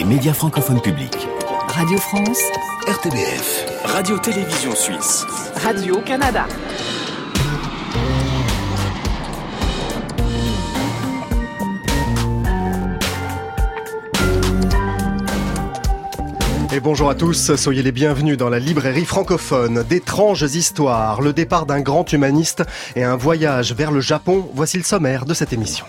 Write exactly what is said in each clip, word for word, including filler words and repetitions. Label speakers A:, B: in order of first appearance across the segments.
A: les médias francophones publics.
B: Radio France,
A: R T B F, Radio-Télévision Suisse,
C: Radio-Canada.
D: Et bonjour à tous, soyez les bienvenus dans la librairie francophone. D'étranges histoires, le départ d'un grand humaniste et un voyage vers le Japon, voici le sommaire de cette émission.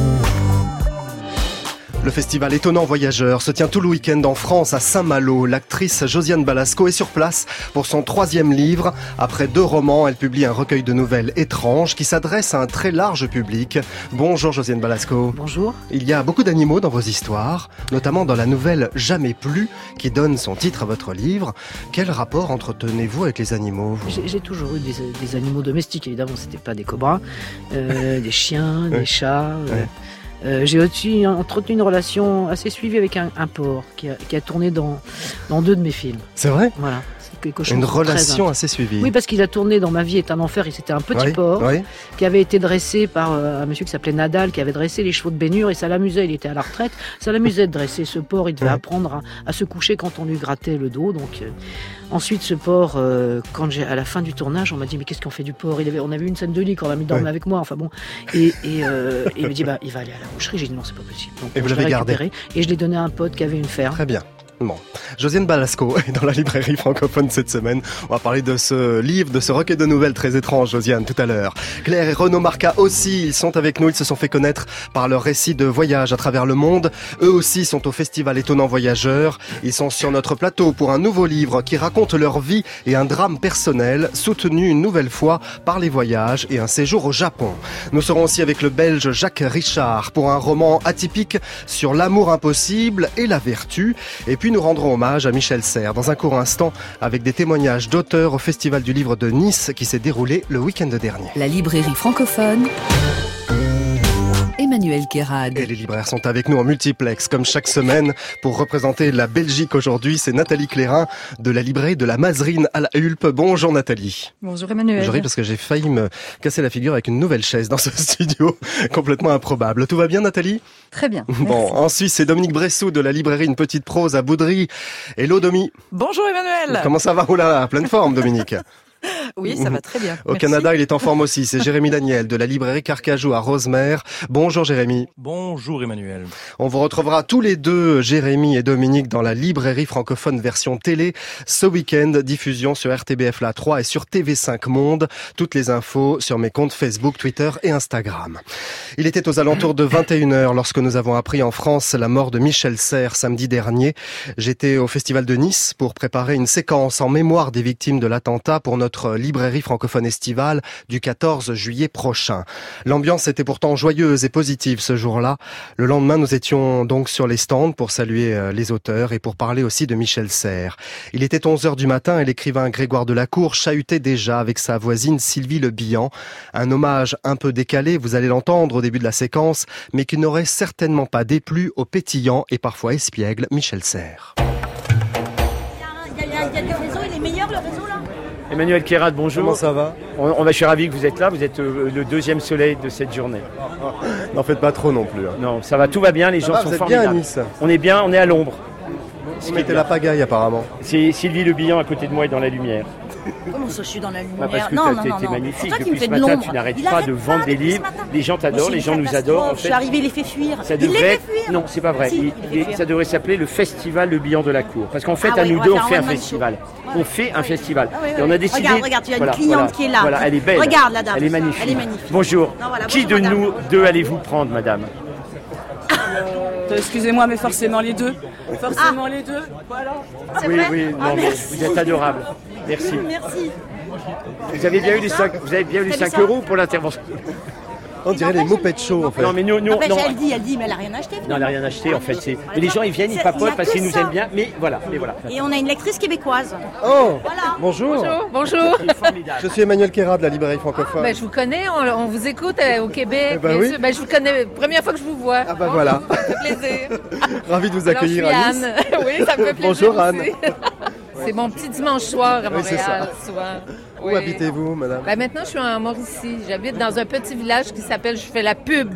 D: Le festival Étonnant Voyageur se tient tout le week-end en France à Saint-Malo. L'actrice Josiane Balasco est sur place pour son troisième livre. Après deux romans, elle publie un recueil de nouvelles étranges qui s'adresse à un très large public. Bonjour Josiane Balasco.
E: Bonjour.
D: Il y a beaucoup d'animaux dans vos histoires, notamment dans la nouvelle Jamais plus, qui donne son titre à votre livre. Quel rapport entretenez-vous avec les animaux vous
E: j'ai, j'ai toujours eu des, des animaux domestiques, évidemment, c'était pas des cobras, euh, des chiens, des chats... Euh... Ouais. Euh, j'ai aussi entretenu une relation assez suivie avec un, un porc qui a, qui a tourné dans, dans deux de mes films.
D: C'est vrai ?
E: Voilà. C'est quelque chose
D: une
E: de
D: relation
E: très...
D: assez suivie.
E: Oui, parce qu'il a tourné dans Ma vie est un enfer et c'était un petit
D: oui,
E: porc
D: oui.
E: qui avait été dressé par euh, un monsieur qui s'appelait Nadal, qui avait dressé les chevaux de Bénure et ça l'amusait, il était à la retraite, ça l'amusait de dresser ce porc, il devait oui. apprendre à, à se coucher quand on lui grattait le dos. Donc euh, ensuite ce porc, euh, quand j'ai, à la fin du tournage, on m'a dit mais qu'est-ce qu'on fait du porc ? Il avait, on avait eu une scène de lit quand même, il dormait oui. avec moi, enfin bon. Et, et, euh, et il me dit bah il va aller à la boucherie, j'ai dit non c'est pas possible. Donc,
D: et vous l'avez gardé ?
E: Et je l'ai donné à un pote qui avait une ferme.
D: Très bien. Bon. Josiane Balasco est dans la librairie francophone cette semaine. On va parler de ce livre, de ce recueil de nouvelles très étrange, Josiane, tout à l'heure. Claire et Renaud Marca aussi, ils sont avec nous. Ils se sont fait connaître par leur récit de voyage à travers le monde. Eux aussi sont au festival Étonnant Voyageur. Ils sont sur notre plateau pour un nouveau livre qui raconte leur vie et un drame personnel soutenu une nouvelle fois par les voyages et un séjour au Japon. Nous serons aussi avec le Belge Jacques Richard pour un roman atypique sur l'amour impossible et la vertu. Et puis nous rendrons hommage à Michel Serres dans un court instant avec des témoignages d'auteurs au Festival du Livre de Nice qui s'est déroulé le week-end dernier.
B: La librairie francophone, Emmanuel Kérad.
D: Et les libraires sont avec nous en multiplex comme chaque semaine pour représenter la Belgique aujourd'hui. C'est Nathalie Clérin de la librairie de la Mazerine à la Hulpe. Bonjour Nathalie.
F: Bonjour Emmanuel.
D: Je ris parce que j'ai failli me casser la figure avec une nouvelle chaise dans ce studio. Complètement improbable. Tout va bien Nathalie ?
F: Très bien.
D: Bon, merci. En Suisse, c'est Dominique Bressou de la librairie Une Petite Prose à Boudry. Hello Domi.
G: Bonjour Emmanuel.
D: Comment ça va ? Oh là là, pleine forme Dominique.
G: Oui, ça va très bien.
D: Au
G: Merci.
D: Canada, il est en forme aussi. C'est Jérémy Daniel de la librairie Carcajou à Rosemère. Bonjour Jérémy.
H: Bonjour Emmanuel.
D: On vous retrouvera tous les deux, Jérémy et Dominique, dans la librairie francophone version télé ce week-end. Diffusion sur R T B F La trois et sur T V cinq Monde. Toutes les infos sur mes comptes Facebook, Twitter et Instagram. Il était aux alentours de vingt et une heures lorsque nous avons appris en France la mort de Michel Serres samedi dernier. J'étais au Festival de Nice pour préparer une séquence en mémoire des victimes de l'attentat pour notre librairie francophone estivale du quatorze juillet prochain. L'ambiance était pourtant joyeuse et positive ce jour-là. Le lendemain, nous étions donc sur les stands pour saluer les auteurs et pour parler aussi de Michel Serres. Il était onze heures du matin et l'écrivain Grégoire Delacour chahutait déjà avec sa voisine Sylvie Le Bihan. Un hommage un peu décalé, vous allez l'entendre au début de la séquence, mais qui n'aurait certainement pas déplu au pétillant et parfois espiègle Michel Serres.
I: Il y a, il y a, il y a du réseau, il est meilleur le réseau là ?
J: Emmanuel Kérad, bonjour.
D: Comment ça va ?
J: on, on, Je suis ravi que vous êtes là, vous êtes euh, le deuxième soleil de cette journée.
D: N'en faites pas trop non plus. Hein.
J: Non, ça va, tout va bien, les
D: ça
J: gens
D: va,
J: sont
D: vous êtes
J: formidables.
D: Bien à Nice.
J: On est bien, on est à l'ombre.
D: Vous mettez la pagaille apparemment.
J: C'est Sylvie Le Bihan à côté de moi et dans la lumière.
I: Comment ça, je suis dans la lumière ?
J: Bah parce que
I: non,
J: t'as,
I: non,
J: t'es,
I: non,
J: t'es
I: non.
J: magnifique.
I: C'est toi qui
J: depuis
I: me
J: ce
I: fais de
J: matin,
I: l'ombre.
J: tu n'arrêtes
I: Il
J: pas
I: arrête
J: de vendre
I: pas
J: des
I: depuis ce
J: livres.
I: matin.
J: Les gens t'adorent,
I: Mais
J: les
I: c'est
J: gens
I: une
J: nous adorent. En
I: catastrophe. Je
J: fait,
I: suis arrivée, il les fait fuir.
J: ça
I: Il les
J: devrait,
I: fait fuir.
J: non, c'est pas vrai.
I: Si,
J: il,
I: il les fait fuir.
J: ça devrait s'appeler le Festival Le Bihan de la Cour. Parce qu'en fait,
I: Ah
J: à
I: ouais,
J: nous
I: on
J: deux,
I: va
J: on
I: faire
J: fait
I: un
J: un
I: one-man
J: festival.
I: show.
J: On fait un festival.
I: Ah ouais, ouais.
J: Et on a décidé.
I: Regarde, regarde, il y a une
J: voilà,
I: cliente
J: voilà,
I: qui est là.
J: Voilà, elle est belle.
I: Regarde la dame.
J: Elle est magnifique.
I: Elle est magnifique.
J: Bonjour.
I: Non, voilà,
J: Qui
I: bonjour,
J: de
I: madame.
J: nous deux allez-vous prendre, madame ?
G: Excusez-moi, mais forcément les deux. Forcément ah. les deux. Voilà.
I: C'est
J: oui,
I: vrai
J: oui, non,
I: ah,
J: mais
I: merci.
J: vous êtes adorable. Merci.
I: Merci.
J: Vous avez bien eu les cinq, vous avez bien eu les cinq euros pour l'intervention.
D: On dirait les Moped Show en fait.
J: Non mais nous, nous,
I: non,
J: non.
I: Elle dit, elle dit, mais elle a rien acheté.
J: Non, elle n'a rien acheté en fait. C'est... Mais les gens ils viennent, ils papotent parce qu'ils nous aiment bien. Mais voilà, mais voilà.
I: Et on a une lectrice québécoise.
D: Oh,
I: voilà.
D: Bonjour.
F: Bonjour. Bonjour.
D: Je suis Emmanuel Kérad de la librairie francophone.
F: Ah, ben, je vous connais, on, on vous écoute euh, au Québec.
D: Eh ben, oui.
F: ben, je vous connais, première fois que je vous vois.
D: Ah ben voilà.
F: Ça me fait plaisir.
D: Ravi de vous accueillir
F: Alors,
D: à
F: je suis
D: Nice.
F: Anne. Oui, ça me fait plaisir.
D: Bonjour Anne.
F: Aussi. C'est mon petit dimanche soir à
D: Oui, c'est
F: Montréal,
D: ça.
F: souvent.
D: Où
F: Oui.
D: habitez-vous, madame?
F: Ben, maintenant, je suis en Mauricie. J'habite dans un petit village qui s'appelle, je fais la pub,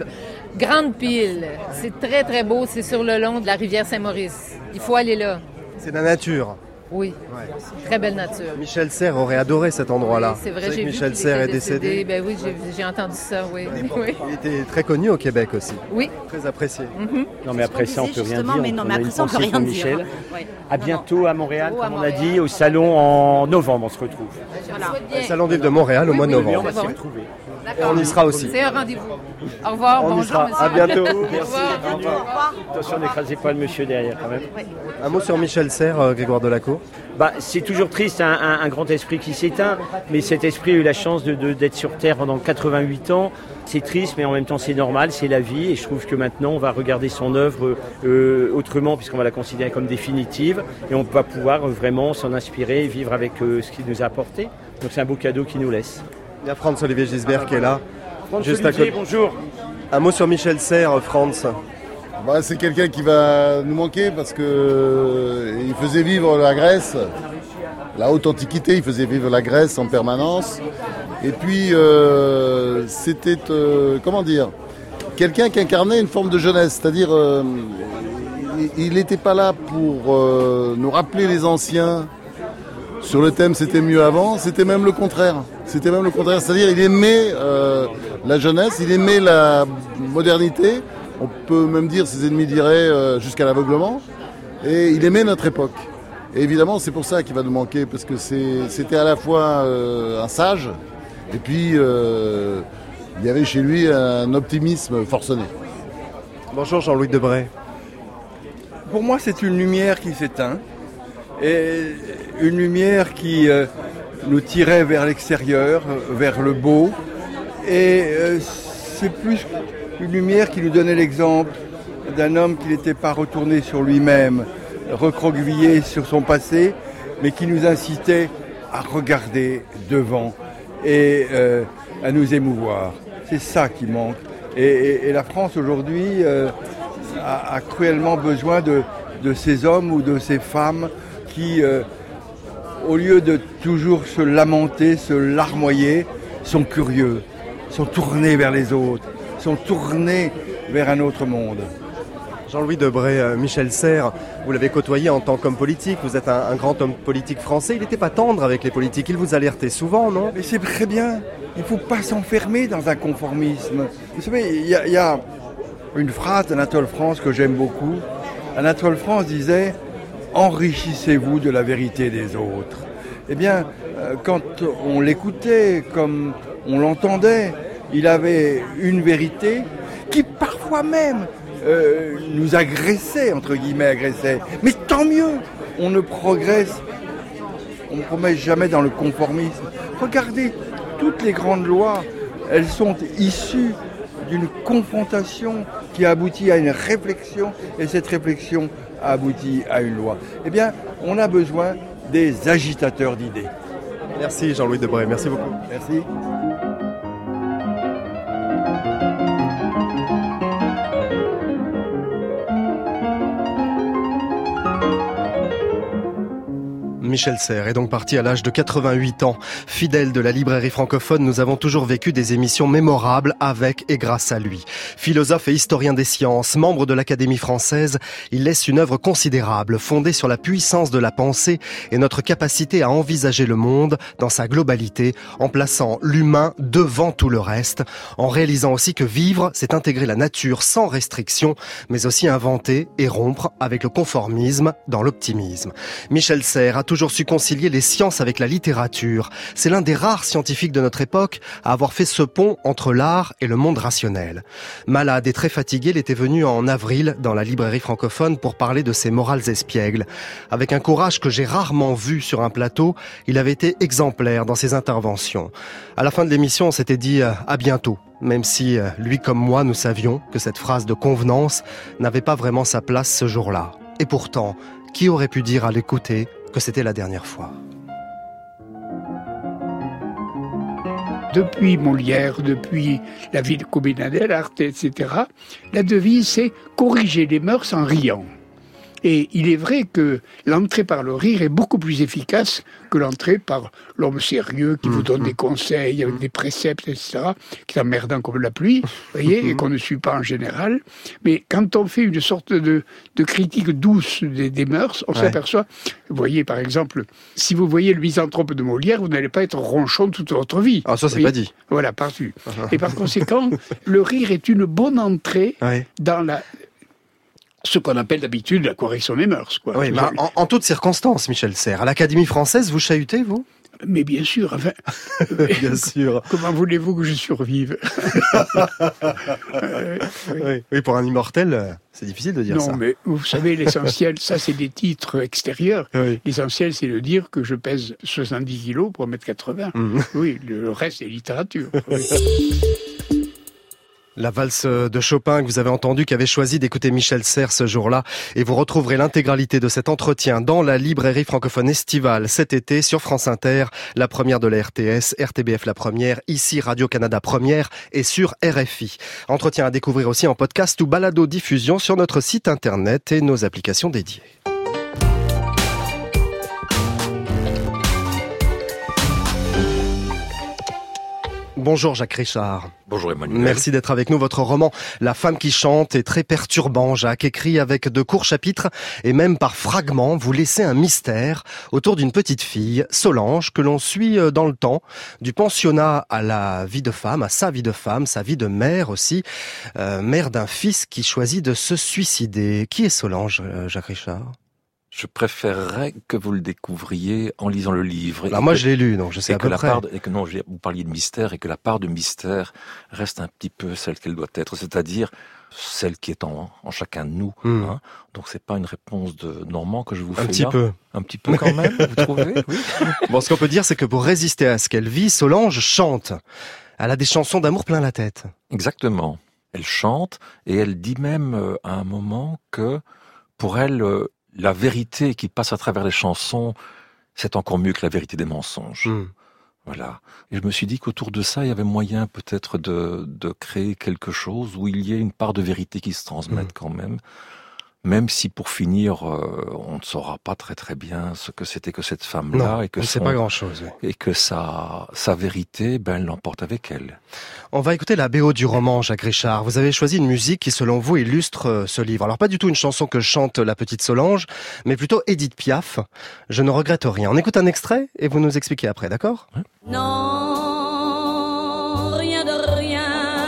F: Grande Pile. C'est très, très beau. C'est sur le long de la rivière Saint-Maurice. Il faut aller là.
D: C'est la nature.
F: Oui,
D: Ouais.
F: très belle nature.
D: Michel Serres aurait adoré cet endroit-là.
F: Oui, c'est vrai,
D: Vous savez
F: j'ai
D: que
F: vu
D: Michel
F: qu'il
D: Serres
F: était
D: est décédé.
F: Ben oui, j'ai, j'ai entendu ça, oui. oui.
D: Il était très connu au Québec aussi.
F: Oui.
D: Très apprécié.
F: Mm-hmm.
J: Non, mais après ça, on peut rien
I: Justement,
J: dire.
I: mais non,
J: On
I: mais
J: a
I: après
J: une
I: ça, on peut
J: pensée
I: rien
J: pour
I: dire.
J: Michel.
I: Ouais.
J: À bientôt à Montréal,
F: Bientôt à
J: comme on a
F: Montréal.
J: dit, au salon en novembre, on se retrouve.
F: Voilà.
D: Le Salon du Livre de Montréal au
F: Oui,
D: mois de
F: oui,
J: Mais on
D: novembre.
J: va s'y retrouver.
F: D'accord.
D: On y sera aussi.
F: C'est un rendez-vous. Au revoir,
D: On y
F: bonjour,
D: sera.
F: monsieur.
D: À bientôt.
F: Au
J: Merci.
F: revoir.
J: Au revoir. Attention, n'écrasez pas le monsieur derrière quand même.
D: Un mot sur Michel Serres, euh, Grégoire Delacour.
J: Bah, c'est toujours triste, un, un- un grand esprit qui s'éteint, mais cet esprit a eu la chance de, de- d'être sur Terre pendant quatre-vingt-huit ans. C'est triste, mais en même temps c'est normal, c'est la vie, et je trouve que maintenant on va regarder son œuvre euh, autrement, puisqu'on va la considérer comme définitive, et on va pouvoir euh, vraiment s'en inspirer et vivre avec euh, ce qu'il nous a apporté. Donc c'est un beau cadeau qu'il nous laisse.
D: Il y a Franz-Olivier Gisbert qui est là.
J: Franz
D: Juste à
J: Olivier,
D: côté.
J: bonjour.
D: Un mot sur Michel Serres, Franz.
C: Bah, c'est quelqu'un qui va nous manquer parce que euh, il faisait vivre la Grèce, la haute antiquité, il faisait vivre la Grèce en permanence. Et puis euh, c'était, euh, comment dire, quelqu'un qui incarnait une forme de jeunesse, c'est-à-dire euh, il n'était pas là pour euh, nous rappeler les anciens sur le thème c'était mieux avant, c'était même le contraire. C'était même le contraire, c'est-à-dire il aimait euh, la jeunesse, il aimait la modernité. On peut même dire, ses ennemis diraient, euh, jusqu'à l'aveuglement. Et il aimait notre époque. Et évidemment, c'est pour ça qu'il va nous manquer, parce que c'est, c'était à la fois euh, un sage, et puis euh, il y avait chez lui un optimisme forcené.
D: Bonjour Jean-Louis Debray.
H: Pour moi, c'est une lumière qui s'éteint, et une lumière qui euh, nous tirait vers l'extérieur, vers le beau, et euh, c'est plus une lumière qui nous donnait l'exemple d'un homme qui n'était pas retourné sur lui-même, recroquevillé sur son passé, mais qui nous incitait à regarder devant et euh, à nous émouvoir. C'est ça qui manque. Et, et, et la France aujourd'hui euh, a, a cruellement besoin de, de ces hommes ou de ces femmes qui, euh, au lieu de toujours se lamenter, se larmoyer, sont curieux, sont tournés vers les autres, sont tournés vers un autre monde.
D: Jean-Louis Debray, euh, Michel Serres, vous l'avez côtoyé en tant qu'homme politique, vous êtes un, un grand homme politique français, il n'était pas tendre avec les politiques, il vous alertait souvent, non?
H: Mais c'est très bien, il ne faut pas s'enfermer dans un conformisme. Vous savez, il y, y a une phrase d'Anatole France que j'aime beaucoup. Anatole France disait « Enrichissez-vous de la vérité des autres ». Eh bien, euh, quand on l'écoutait, comme on l'entendait, il avait une vérité qui parfois même euh, nous agressait, entre guillemets agressait. Mais tant mieux, on ne progresse, on ne progresse jamais dans le conformisme. Regardez, toutes les grandes lois, elles sont issues d'une confrontation qui a abouti à une réflexion, et cette réflexion a abouti à une loi. Eh bien, on a besoin des agitateurs d'idées.
D: Merci Jean-Louis Debray, merci beaucoup.
H: Merci.
D: Michel Serres est donc parti à l'âge de quatre-vingt-huit ans. Fidèle de la librairie francophone, nous avons toujours vécu des émissions mémorables avec et grâce à lui. Philosophe et historien des sciences, membre de l'Académie française, il laisse une œuvre considérable, fondée sur la puissance de la pensée et notre capacité à envisager le monde dans sa globalité, en plaçant l'humain devant tout le reste, en réalisant aussi que vivre, c'est intégrer la nature sans restriction, mais aussi inventer et rompre avec le conformisme dans l'optimisme. Michel Serres a toujours su concilier les sciences avec la littérature. C'est l'un des rares scientifiques de notre époque à avoir fait ce pont entre l'art et le monde rationnel. Malade et très fatigué, il était venu en avril dans la librairie francophone pour parler de ses morales espiègles. Avec un courage que j'ai rarement vu sur un plateau, il avait été exemplaire dans ses interventions. À la fin de l'émission, on s'était dit euh, à bientôt. Même si, euh, lui comme moi, nous savions que cette phrase de convenance n'avait pas vraiment sa place ce jour-là. Et pourtant, qui aurait pu dire à l'écouter que c'était la dernière fois?
K: Depuis Molière, depuis La vie de Comminades, Arte, et cetera, la devise c'est corriger les mœurs en riant. Et il est vrai que l'entrée par le rire est beaucoup plus efficace que l'entrée par l'homme sérieux qui mmh, vous donne mmh. des conseils avec des préceptes, et cetera, qui est emmerdant comme la pluie, voyez, et qu'on ne suit pas en général. Mais quand on fait une sorte de, de critique douce des, des mœurs, on ouais. s'aperçoit, vous voyez, par exemple, si vous voyez le misanthrope de Molière, vous n'allez pas être ronchon toute votre vie.
D: Ah, ça, c'est
K: voyez
D: pas dit.
K: Voilà, partout. Et par conséquent, le rire est une bonne entrée ouais. dans la... ce qu'on appelle d'habitude la correction des mœurs. Quoi.
D: Oui, bah, en, en toutes circonstances, Michel Serres. À l'Académie française, vous chahutez, vous ?
K: Mais bien sûr, enfin...
D: bien sûr.
K: Comment voulez-vous que je survive ?
D: euh, oui. Oui. oui, pour un immortel, c'est difficile de dire
K: non,
D: ça.
K: Non, mais vous savez, l'essentiel, ça c'est des titres extérieurs. Oui. L'essentiel, c'est de dire que je pèse soixante-dix kilos pour un mètre quatre-vingts. Mmh. Oui, le reste, c'est littérature. Oui.
D: La valse de Chopin que vous avez entendue, qui avait choisi d'écouter Michel Serres ce jour-là. Et vous retrouverez l'intégralité de cet entretien dans la librairie francophone estivale cet été sur France Inter, la première de la R T S, R T B F la première, ici Radio-Canada première et sur R F I. Entretien à découvrir aussi en podcast ou balado-diffusion sur notre site internet et nos applications dédiées. Bonjour Jacques Richard.
L: Bonjour Emmanuel.
D: Merci d'être avec nous. Votre roman « La femme qui chante » est très perturbant, Jacques. Écrit avec de courts chapitres et même par fragments, vous laissez un mystère autour d'une petite fille, Solange, que l'on suit dans le temps, du pensionnat à la vie de femme, à sa vie de femme, sa vie de mère aussi, euh, mère d'un fils qui choisit de se suicider. Qui est Solange, Jacques Richard ?
L: Je préférerais que vous le découvriez en lisant le livre.
D: Alors moi, que, je l'ai lu, donc je sais à peu
L: la
D: près.
L: Part de, et que non, vous parliez de mystère, et que la part de mystère reste un petit peu celle qu'elle doit être, c'est-à-dire celle qui est en, en chacun de nous. Mmh. Hein. Donc c'est pas une réponse de Normand que je vous fais
D: Un petit
L: là.
D: peu.
L: Un petit peu quand même, vous trouvez ? Oui.
D: Bon, ce qu'on peut dire, c'est que pour résister à ce qu'elle vit, Solange chante. Elle a des chansons d'amour plein la tête.
L: Exactement. Elle chante, et elle dit même euh, à un moment que, pour elle... Euh, la vérité qui passe à travers les chansons, c'est encore mieux que la vérité des mensonges. Mmh. Voilà. Et je me suis dit qu'autour de ça, il y avait moyen peut-être de, de créer quelque chose où il y ait une part de vérité qui se transmette mmh. quand même. Même si pour finir, euh, on ne saura pas très très bien ce que c'était que cette femme-là.
D: Non,
L: et que
D: on ne sait pas grand-chose. Oui.
L: Et que sa, sa vérité, ben, elle l'emporte avec elle.
D: On va écouter la B O du roman, Jacques Richard. Vous avez choisi une musique qui, selon vous, illustre ce livre. Alors, pas du tout une chanson que chante la petite Solange, mais plutôt Édith Piaf. Je ne regrette rien. On écoute un extrait et vous nous expliquez après, d'accord ?
I: Oui. Non, rien de rien.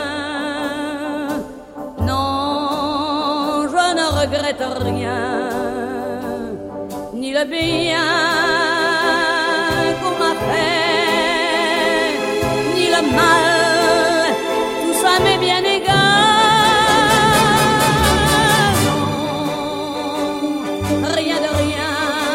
I: Non, je ne regrette rien. Ni le bien qu'on m'a fait, ni le mal, tout ça m'est bien égal. Non, rien de rien.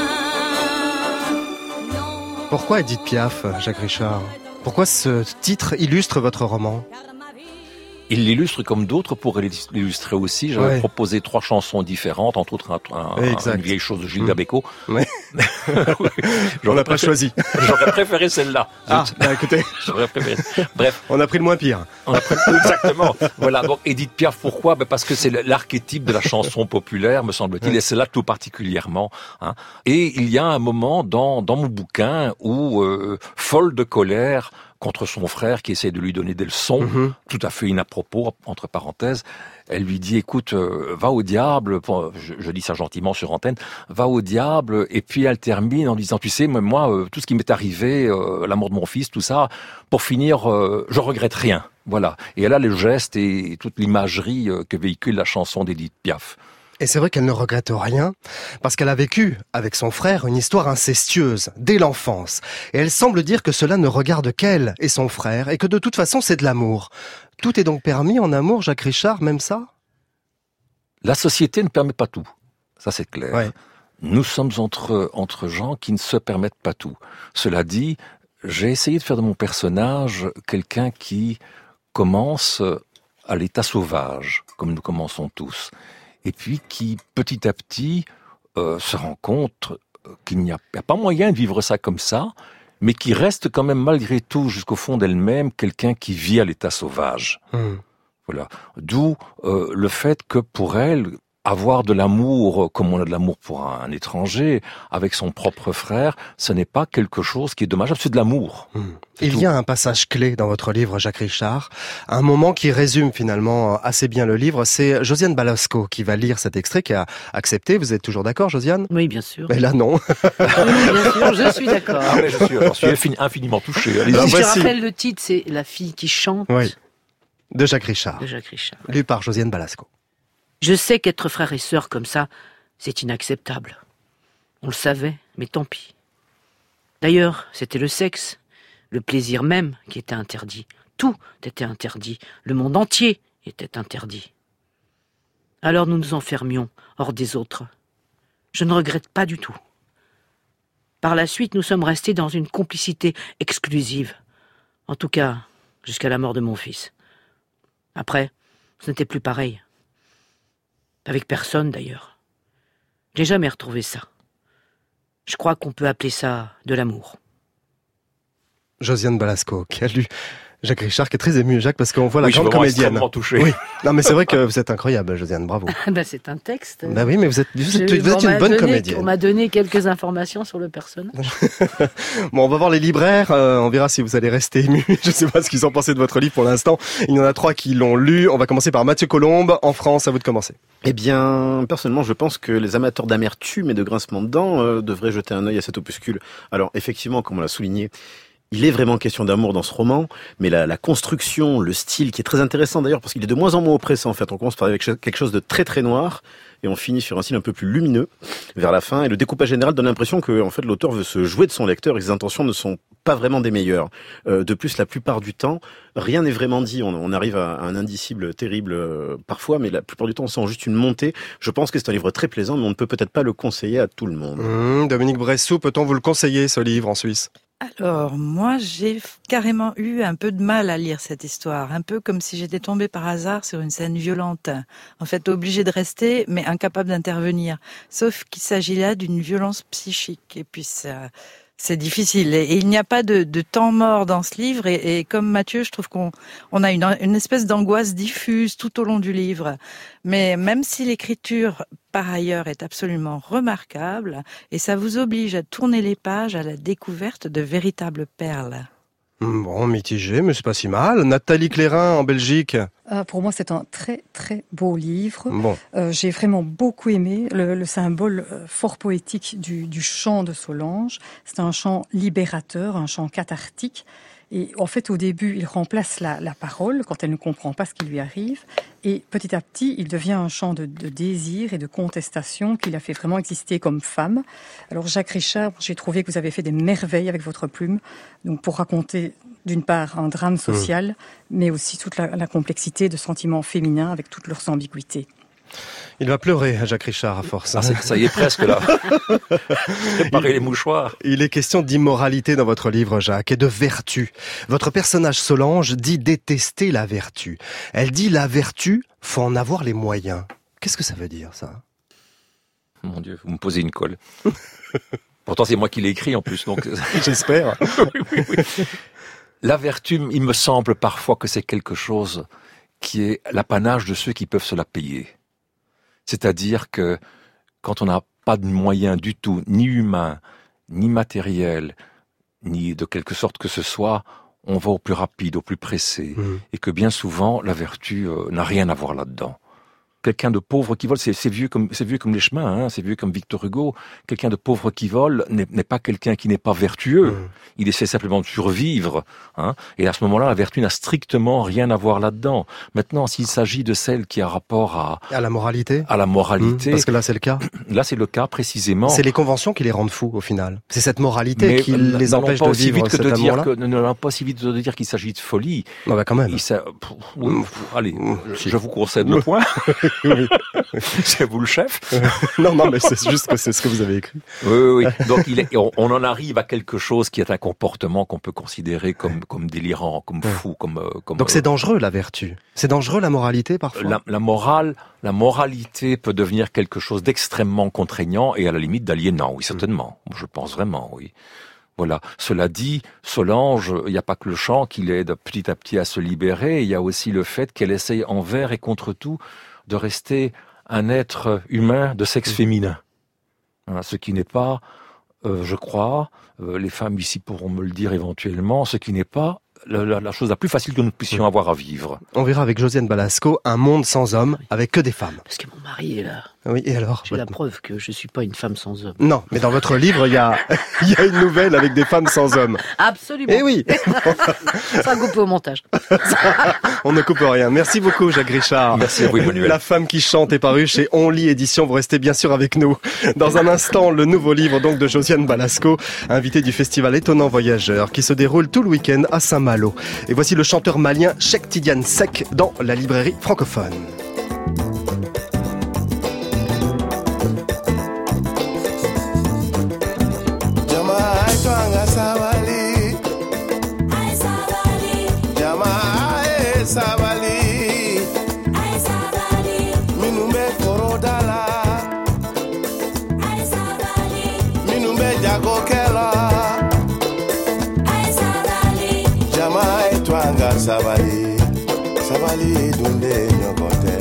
I: Non.
D: Pourquoi Édith Piaf, Jacques Richard ? Pourquoi ce titre illustre votre roman ?
L: Il l'illustre comme d'autres pourraient l'illustrer aussi. J'avais ouais. proposé trois chansons différentes, entre autres un, un, oui, une vieille chose de Gilles Bécaud.
D: Oui. On l'a pas choisi.
L: J'aurais préféré celle-là.
D: Ah, bah écoutez.
L: J'aurais préféré. Bref.
D: On a pris le moins pire.
L: On a pris... Exactement. Voilà. Donc, Édith Piaf, pourquoi? Ben parce que c'est l'archétype de la chanson populaire, me semble-t-il, ouais. et c'est là tout particulièrement. Hein. Et il y a un moment dans, dans mon bouquin où, euh, folle de colère, contre son frère qui essaie de lui donner des leçons, mmh. tout à fait inapropos, entre parenthèses. Elle lui dit, écoute, euh, va au diable, je, je dis ça gentiment sur antenne, va au diable, et puis elle termine en disant, tu sais, moi, euh, tout ce qui m'est arrivé, euh, la mort de mon fils, tout ça, pour finir, euh, je regrette rien. Voilà. Et elle a le geste et toute l'imagerie euh, que véhicule la chanson d'Édith Piaf.
D: Et c'est vrai qu'elle ne regrette rien, parce qu'elle a vécu, avec son frère, une histoire incestueuse, dès l'enfance. Et elle semble dire que cela ne regarde qu'elle et son frère, et que de toute façon c'est de l'amour. Tout est donc permis en amour, Jacques Richard, même ça ?
L: La société ne permet pas tout, ça c'est clair.
D: Ouais.
L: Nous sommes entre, entre gens qui ne se permettent pas tout. Cela dit, j'ai essayé de faire de mon personnage quelqu'un qui commence à l'état sauvage, comme nous commençons tous. Et puis qui, petit à petit, euh, se rend compte qu'il n'y a, a pas moyen de vivre ça comme ça, mais qui reste quand même malgré tout, jusqu'au fond d'elle-même, quelqu'un qui vit à l'état sauvage. Mmh. Voilà. D'où euh, le fait que pour elle, avoir de l'amour, comme on a de l'amour pour un étranger, avec son propre frère, ce n'est pas quelque chose qui est dommageable, c'est de l'amour.
D: Mmh. Il tout. y a un passage clé dans votre livre, Jacques Richard, un moment qui résume finalement assez bien le livre. C'est Josiane Balasco qui va lire cet extrait, qui a accepté. Vous êtes toujours d'accord, Josiane ?
E: Oui, bien sûr.
D: Mais là, non.
E: Oui, bien sûr, je suis d'accord.
L: Ah, mais je suis, j'en suis infiniment touché.
E: Allez-y. Si je rappelle le titre, c'est La fille qui chante.
D: Oui. De Jacques Richard.
E: De Jacques Richard.
D: Lu par Josiane Balasco.
E: Je sais qu'être frère et sœur comme ça, c'est inacceptable. On le savait, mais tant pis. D'ailleurs, c'était le sexe, le plaisir même qui était interdit. Tout était interdit. Le monde entier était interdit. Alors nous nous enfermions hors des autres. Je ne regrette pas du tout. Par la suite, nous sommes restés dans une complicité exclusive. En tout cas, jusqu'à la mort de mon fils. Après, ce n'était plus pareil. Avec personne, d'ailleurs. J'ai jamais retrouvé ça. Je crois qu'on peut appeler ça de l'amour.
D: Josiane Balasco, qui a lu Jacques Richard, qui est très ému, Jacques, parce qu'on voit la
L: oui,
D: grande comédienne.
L: Oui, touché.
D: Oui. Non, mais c'est vrai que vous êtes incroyable, Josiane, bravo.
E: ben, c'est un texte.
D: Ben oui, mais vous êtes, vous êtes, vous êtes une bonne
E: donné,
D: comédienne.
E: On m'a donné quelques informations sur le personnage.
D: Bon, on va voir les libraires, euh, on verra si vous allez rester ému. Je sais pas ce qu'ils ont pensé de votre livre pour l'instant. Il y en a trois qui l'ont lu. On va commencer par Mathieu Colombe. En France, à vous de commencer.
M: Eh bien, personnellement, je pense que les amateurs d'amertume et de grincement de dents euh, devraient jeter un œil à cet opuscule. Alors, effectivement, comme on l'a souligné, il est vraiment question d'amour dans ce roman, mais la, la construction, le style qui est très intéressant d'ailleurs, parce qu'il est de moins en moins oppressant en fait. On commence par avec quelque chose de très très noir, et on finit sur un style un peu plus lumineux vers la fin, et le découpage général donne l'impression que en fait l'auteur veut se jouer de son lecteur et que ses intentions ne sont pas vraiment des meilleures. Euh, de plus, la plupart du temps, rien n'est vraiment dit. On, on arrive à, à un indicible terrible euh, parfois, mais la plupart du temps, on sent juste une montée. Je pense que c'est un livre très plaisant, mais on ne peut peut-être pas le conseiller à tout le monde.
D: Mmh, Dominique Bressou, peut-on vous le conseiller, ce livre, en Suisse ?
N: Alors, moi, j'ai carrément eu un peu de mal à lire cette histoire, un peu comme si j'étais tombée par hasard sur une scène violente. En fait, obligée de rester, mais incapable d'intervenir. Sauf qu'il s'agit là d'une violence psychique. Et puis, ça, c'est difficile. Et il n'y a pas de, de temps mort dans ce livre. Et, et comme Mathieu, je trouve qu'on on a une, une espèce d'angoisse diffuse tout au long du livre. Mais même si l'écriture, par ailleurs, est absolument remarquable, et ça vous oblige à tourner les pages à la découverte de véritables perles.
D: Bon, mitigé, mais c'est pas si mal. Nathalie Clérin, en Belgique.
O: Euh, pour moi, c'est un très, très beau livre.
D: Bon.
O: Euh, j'ai vraiment beaucoup aimé le, le symbole euh, fort poétique du, du chant de Solange. C'est un chant libérateur, un chant cathartique. Et en fait, au début, il remplace la, la parole quand elle ne comprend pas ce qui lui arrive. Et petit à petit, il devient un chant de, de désir et de contestation qui l'a fait vraiment exister comme femme. Alors, Jacques Richard, j'ai trouvé que vous avez fait des merveilles avec votre plume. Donc, pour raconter, d'une part, un drame social, mmh. mais aussi toute la, la complexité de sentiments féminins avec toutes leurs ambiguïtés.
D: Il va pleurer, Jacques Richard, à force.
L: Ah, ça y est presque là. Préparez les mouchoirs.
D: Il est question d'immoralité dans votre livre, Jacques, et de vertu. Votre personnage Solange dit détester la vertu. Elle dit la vertu, faut en avoir les moyens. Qu'est-ce que ça veut dire, ça ?
L: Mon Dieu, vous me posez une colle. Pourtant, c'est moi qui l'ai écrit en plus, donc.
D: J'espère.
L: oui, oui, oui. La vertu, il me semble parfois que c'est quelque chose qui est l'apanage de ceux qui peuvent se la payer. C'est-à-dire que quand on n'a pas de moyens du tout, ni humains, ni matériels, ni de quelque sorte que ce soit, on va au plus rapide, au plus pressé. Mmh. Et que bien souvent, la vertu euh, n'a rien à voir là-dedans. Quelqu'un de pauvre qui vole, c'est, c'est vieux comme c'est vieux comme les chemins, hein, c'est vieux comme Victor Hugo. Quelqu'un de pauvre qui vole n'est, n'est pas quelqu'un qui n'est pas vertueux. Mmh. Il essaie simplement de survivre. Hein, et à ce moment-là, la vertu n'a strictement rien à voir là-dedans. Maintenant, s'il s'agit de celle qui a rapport à
D: à la moralité,
L: à la moralité,
D: mmh, parce que là c'est le cas.
L: Là c'est le cas précisément.
D: C'est les conventions qui les rendent fous au final. C'est cette moralité Mais qui euh, les empêche de vivre cet
L: de
D: amour-là.
L: Que, ne l'ont pas aussi vite de dire qu'il s'agit de folie.
D: Non, bah quand même.
L: Il s'a... Mmh. Allez, mmh. je vous concède le point. Oui. C'est vous le chef.
D: Non, non, mais c'est juste que c'est ce que vous avez écrit.
L: Oui, oui, oui. Donc il est, on, on en arrive à quelque chose qui est un comportement qu'on peut considérer comme comme délirant, comme fou, comme comme.
D: Donc c'est dangereux la vertu. C'est dangereux la moralité parfois.
L: La, la morale, la moralité peut devenir quelque chose d'extrêmement contraignant et à la limite d'aliénant. Oui, certainement. Je pense vraiment, oui. Voilà. Cela dit, Solange, il n'y a pas que le chant qui l'aide petit à petit à se libérer. Il y a aussi le fait qu'elle essaye envers et contre tout de rester un être humain de sexe féminin. Hein, ce qui n'est pas, euh, je crois, euh, les femmes ici pourront me le dire éventuellement, ce qui n'est pas la, la, la chose la plus facile que nous puissions avoir à vivre.
D: On verra avec Josiane Balasco un monde sans hommes avec que des femmes.
E: Parce que mon mari est là.
D: Oui, et alors?
E: J'ai la preuve que je suis pas une femme sans homme.
D: Non, mais dans votre livre, il y a, il y a une nouvelle avec des femmes sans hommes.
E: Absolument.
D: Eh oui.
E: Ça sera coupé au montage.
D: On ne coupe rien. Merci beaucoup, Jacques Richard.
L: Merci à vous, Emmanuel.
D: La femme qui chante est parue chez On Lit Édition. Vous restez bien sûr avec nous. Dans un instant, le nouveau livre donc de Josiane Balasco, invitée du festival Étonnant Voyageur, qui se déroule tout le week-end à Saint-Malo. Et voici le chanteur malien Cheikh Tidiane Seck dans la librairie francophone.
P: Sabali, sabali dunde nyokote.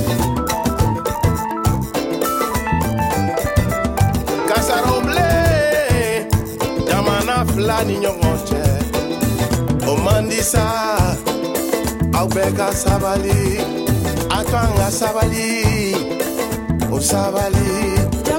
P: Kasaromble, jamana flani nyokote. Omandisa, aubeka sabali, atwanga sabali, o sabali.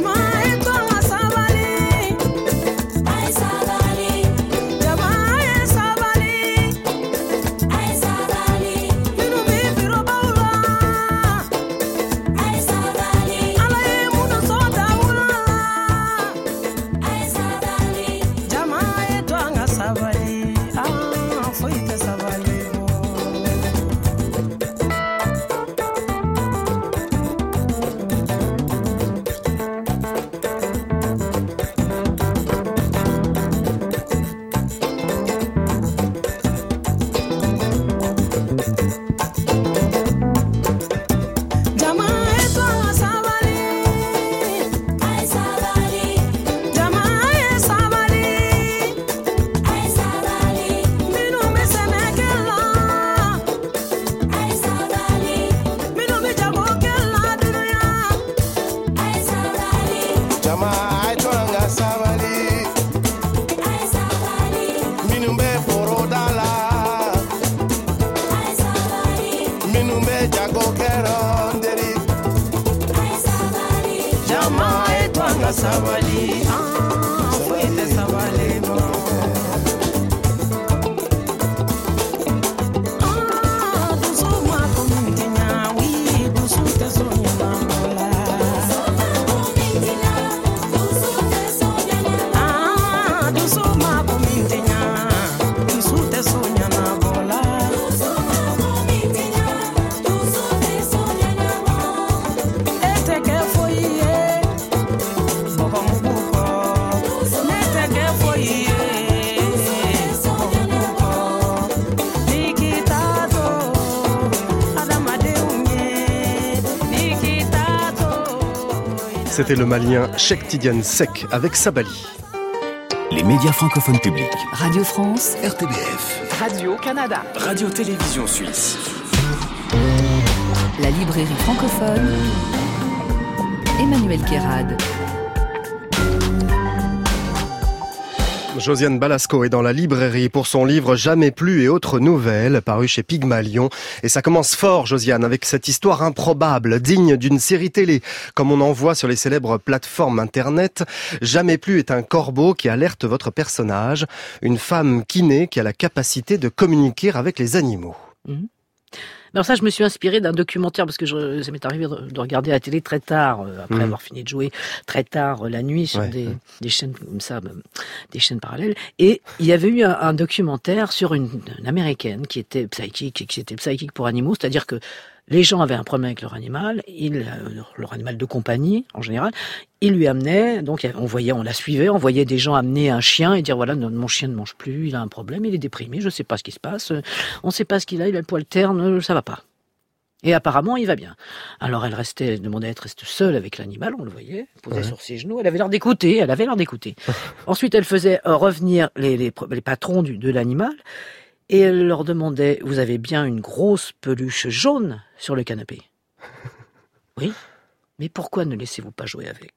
D: C'était le malien Cheikh Tidiane Seck avec Sabali.
A: Les médias francophones publics.
B: Radio France,
A: R T B F,
G: Radio-Canada,
A: Radio-Télévision Suisse.
B: la librairie francophone, Emmanuel Kérad.
D: Josiane Balasco est dans la librairie pour son livre Jamais plus et autres nouvelles, paru chez Pygmalion. Et ça commence fort, Josiane, avec cette histoire improbable, digne d'une série télé, comme on en voit sur les célèbres plateformes internet. Jamais plus est un corbeau qui alerte votre personnage, une femme kiné qui a la capacité de communiquer avec les animaux.
E: Mmh. Alors ça, je me suis inspirée d'un documentaire parce que je, ça m'est arrivé de, de regarder la télé très tard, euh, après mmh. avoir fini de jouer très tard euh, la nuit sur ouais, des, ouais. des chaînes comme ça, euh, des chaînes parallèles. Et il y avait eu un, un documentaire sur une, une américaine qui était psychique, qui était psychique pour animaux, c'est-à-dire que les gens avaient un problème avec leur animal, il, leur animal de compagnie en général, ils lui amenaient, donc on voyait, on la suivait, on voyait des gens amener un chien et dire voilà, mon chien ne mange plus, il a un problème, il est déprimé, je ne sais pas ce qui se passe, on ne sait pas ce qu'il a, il a le poil terne, ça va pas. Et apparemment, il va bien. Alors elle restait, elle demandait à être restée seule avec l'animal, on le voyait, posée ouais. sur ses genoux, elle avait l'air d'écouter, elle avait l'air d'écouter. Ensuite, elle faisait revenir les, les, les patrons du, de l'animal, et elle leur demandait, vous avez bien une grosse peluche jaune sur le canapé? Oui. Mais pourquoi ne laissez-vous pas jouer avec ?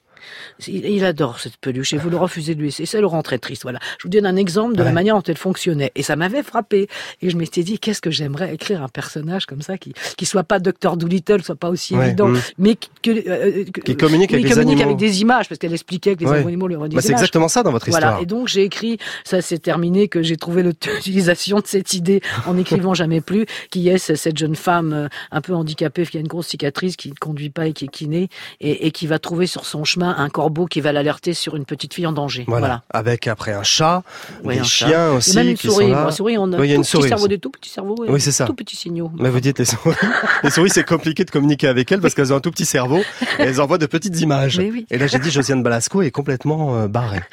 E: Il adore cette peluche et vous le refusez de lui laisser. Ça le rend très triste. Voilà. Je vous donne un exemple de ouais. la manière dont elle fonctionnait. Et ça m'avait frappé. Et je m'étais dit, qu'est-ce que j'aimerais écrire un personnage comme ça qui qui soit pas docteur Dolittle, soit pas aussi ouais. évident, mmh. mais que, euh, que
D: qui communique,
E: oui,
D: avec,
E: communique
D: les animaux.
E: avec des images, parce qu'elle expliquait que les
D: ouais.
E: animaux lui rendaient
D: bah,
E: des
D: c'est
E: images.
D: C'est exactement ça dans votre histoire.
E: Voilà. Et donc j'ai écrit, ça s'est terminé, que j'ai trouvé l'utilisation de cette idée en écrivant Jamais plus, qui est cette jeune femme un peu handicapée, qui a une grosse cicatrice, qui ne conduit pas et qui est kiné, et, et qui va trouver sur son chemin un corbeau qui va l'alerter sur une petite fille en danger.
D: Voilà.
E: voilà.
D: Avec après un chat,
E: oui,
D: des
E: un
D: chiens
E: chat.
D: aussi.
E: Et même une
D: qui
E: souris.
D: Sont là.
E: La souris, on a
D: oui, y a une
E: tout
D: souris
E: petit cerveau,
D: aussi.
E: des tout petits cerveaux.
D: Oui, c'est ça.
E: Tout petits signaux.
D: Mais vous dites les souris. Les souris, c'est compliqué de communiquer avec elles parce qu'elles ont un tout petit cerveau et elles envoient de petites images.
E: Oui.
D: Et là, j'ai dit, Josiane Balasco est complètement euh, barrée.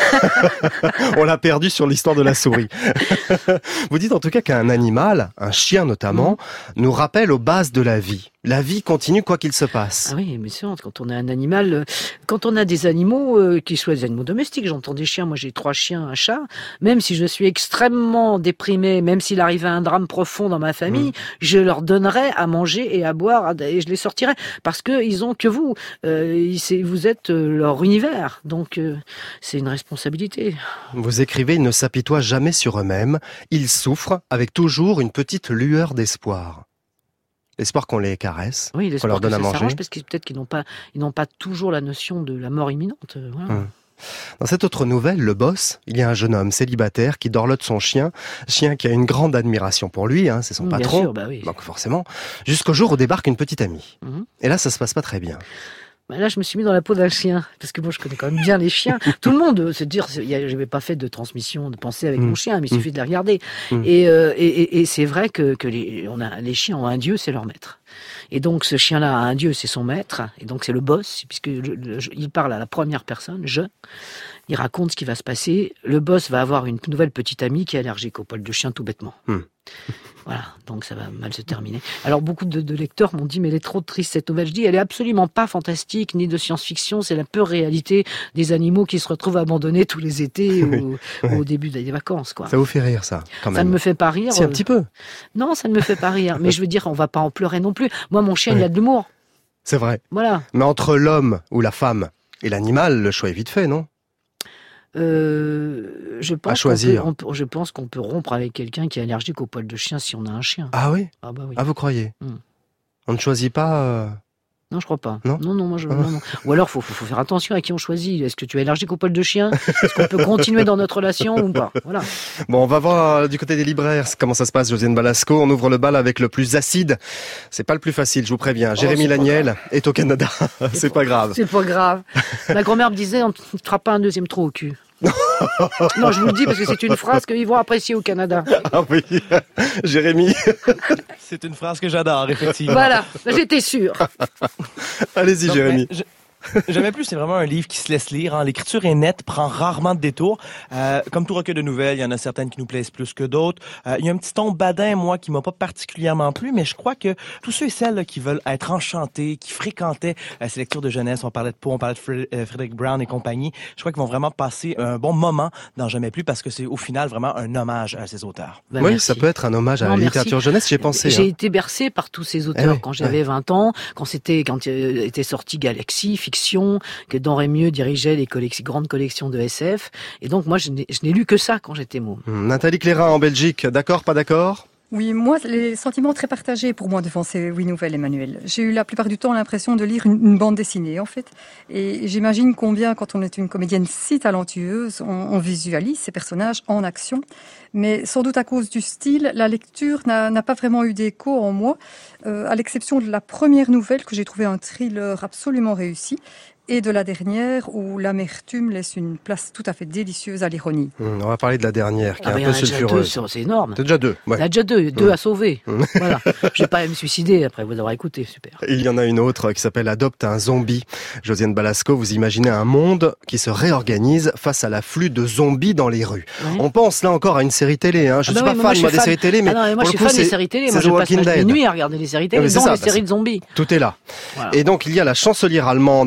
D: On l'a perdu sur l'histoire de la souris. Vous dites en tout cas qu'un animal, un chien notamment, mmh. nous rappelle aux bases de la vie. La vie continue quoi qu'il se passe.
E: Ah oui, mais c'est vrai, quand on a un animal, quand on a des animaux, euh, qui soient des animaux domestiques, j'entends des chiens, moi j'ai trois chiens, un chat, même si je suis extrêmement déprimé, même s'il arrivait un drame profond dans ma famille, mmh. je leur donnerais à manger et à boire et je les sortirais parce que ils ont que vous, euh, vous êtes leur univers, donc euh, c'est une responsabilité.
D: Vous écrivez, ils ne s'apitoient jamais sur eux-mêmes, ils souffrent avec toujours une petite lueur d'espoir. L'espoir qu'on les caresse,
E: oui,
D: qu'on leur donne à manger.
E: Parce que peut-être qu'ils n'ont pas, ils n'ont pas toujours la notion de la mort imminente. Voilà.
D: Hum. Dans cette autre nouvelle, Le Boss, il y a un jeune homme célibataire qui dorlote son chien, chien qui a une grande admiration pour lui, hein, c'est son
E: Bien
D: patron,
E: sûr, bah oui.
D: donc forcément, jusqu'au jour où débarque une petite amie.
E: Hum.
D: Et là, ça se passe pas très bien.
E: Bah là, je me suis mis dans la peau d'un chien, parce que moi, je connais quand même bien les chiens. Tout le monde, c'est dire, je n'avais pas fait de transmission de pensée avec mmh. mon chien, mais il suffit de les regarder. Mmh. Et, euh, et, et, et c'est vrai que, que les, on a, les chiens ont un dieu, c'est leur maître. Et donc, ce chien-là a un dieu, c'est son maître, et donc c'est le boss, puisque le, le, il parle à la première personne, je. Il raconte ce qui va se passer. Le boss va avoir une nouvelle petite amie qui est allergique aux poils de chien, tout bêtement. Mmh. Voilà, donc ça va mal se terminer. Alors beaucoup de, de lecteurs m'ont dit mais elle est trop triste cette nouvelle. Je dis elle est absolument pas fantastique ni de science-fiction, c'est la pure réalité des animaux qui se retrouvent abandonnés tous les étés
D: oui,
E: au,
D: oui.
E: au début des vacances, quoi.
D: Ça vous fait rire ça quand même.
E: Ça ne me fait pas rire.
D: C'est un petit peu.
E: Non, ça ne me fait pas rire. Mais je veux dire, on va pas en pleurer non plus. Moi, mon chien, oui. il a de l'humour.
D: C'est vrai.
E: Voilà.
D: Mais entre l'homme ou la femme et l'animal, le choix est vite fait, non ?
E: Euh, je pense
D: à choisir.
E: Qu'on peut, on, je pense qu'on peut rompre avec quelqu'un qui est allergique aux poils de chien si on a un chien.
D: Ah oui.
E: Ah bah oui.
D: Ah vous croyez
E: mm.
D: On ne choisit pas euh...
E: Non, je crois pas.
D: Non,
E: non, non moi je. Non, non. Ou alors, faut, faut, faut faire attention à qui on choisit. Est-ce que tu es allergique aux poils de chien ? Est-ce qu'on peut continuer dans notre relation ou pas ? Voilà.
D: Bon, on va voir euh, du côté des libraires comment ça se passe, Josiane Balasco. On ouvre le bal avec le plus acide. C'est pas le plus facile, je vous préviens. Oh, Jérémy Laniel est au Canada. C'est, c'est pas, pas grave.
E: C'est pas grave. Ma grand-mère me disait, on ne fera pas un deuxième trou au cul. Non, je vous le dis parce que c'est une phrase qu'ils vont apprécier au Canada.
D: Ah oui, Jérémy.
Q: C'est une phrase que j'adore, effectivement.
E: Voilà, j'étais sûr.
D: Allez-y, Donc, Jérémy.
Q: Je... Jamais plus, c'est vraiment un livre qui se laisse lire. Hein. L'écriture est nette, prend rarement de détours. Euh, comme tout recueil de nouvelles, il y en a certaines qui nous plaisent plus que d'autres. Euh, il y a un petit ton badin, moi, qui m'a pas particulièrement plu, mais je crois que tous ceux et celles là, qui veulent être enchantés, qui fréquentaient euh, ces lectures de jeunesse, on parlait de Poe, on parlait de Fred, euh, Frédéric Brown et compagnie, je crois qu'ils vont vraiment passer un bon moment dans Jamais plus, parce que c'est au final vraiment un hommage à ces auteurs.
D: Ben, oui, merci. Ça peut être un hommage à non, la littérature merci. jeunesse, j'y ai pensé.
E: J'ai
D: hein.
E: été bercé par tous ces auteurs eh oui, quand j'avais ouais. vingt ans, quand c'était quand euh, était sorti Galaxy, Fiction, que Dan Rémieux dirigeait les collections, grandes collections de S F. Et donc, moi, je n'ai, je n'ai lu que ça quand j'étais môme.
D: Hum, Nathalie Clérin en Belgique, d'accord, pas d'accord ?
O: Oui, moi, les sentiments très partagés pour moi devant ces huit nouvelles, Emmanuel. J'ai eu la plupart du temps l'impression de lire une, une bande dessinée, en fait. Et j'imagine combien, quand on est une comédienne si talentueuse, on, on visualise ces personnages en action. Mais sans doute à cause du style, la lecture n'a, n'a pas vraiment eu d'écho en moi, euh, à l'exception de la première nouvelle que j'ai trouvé un thriller absolument réussi. Et de la dernière, où l'amertume laisse une place tout à fait délicieuse à l'ironie.
D: Mmh, on va parler de la dernière, qui ah est un peu sulfureuse.
E: C'est énorme.
D: C'est déjà deux.
E: Ouais. Il y en a déjà deux, deux mmh. à sauver. Mmh. Voilà. Je vais pas me suicider après vous avoir écouté, super.
D: Il y en a une autre qui s'appelle Adopte un zombie. Josiane Balasco, vous imaginez un monde qui se réorganise face à l'afflux de zombies dans les rues. Oui. On pense là encore à une série télé. Hein. Je ne ah suis bah pas oui, fan moi, des séries télé, mais
E: ah non, mais moi
D: pour
E: je suis
D: le coup,
E: fan des séries télé. Moi
D: je passe
E: mes nuits à regarder les séries télé, dont les séries de zombies.
D: Tout est là. Et donc il y a la chancelière allemande Angela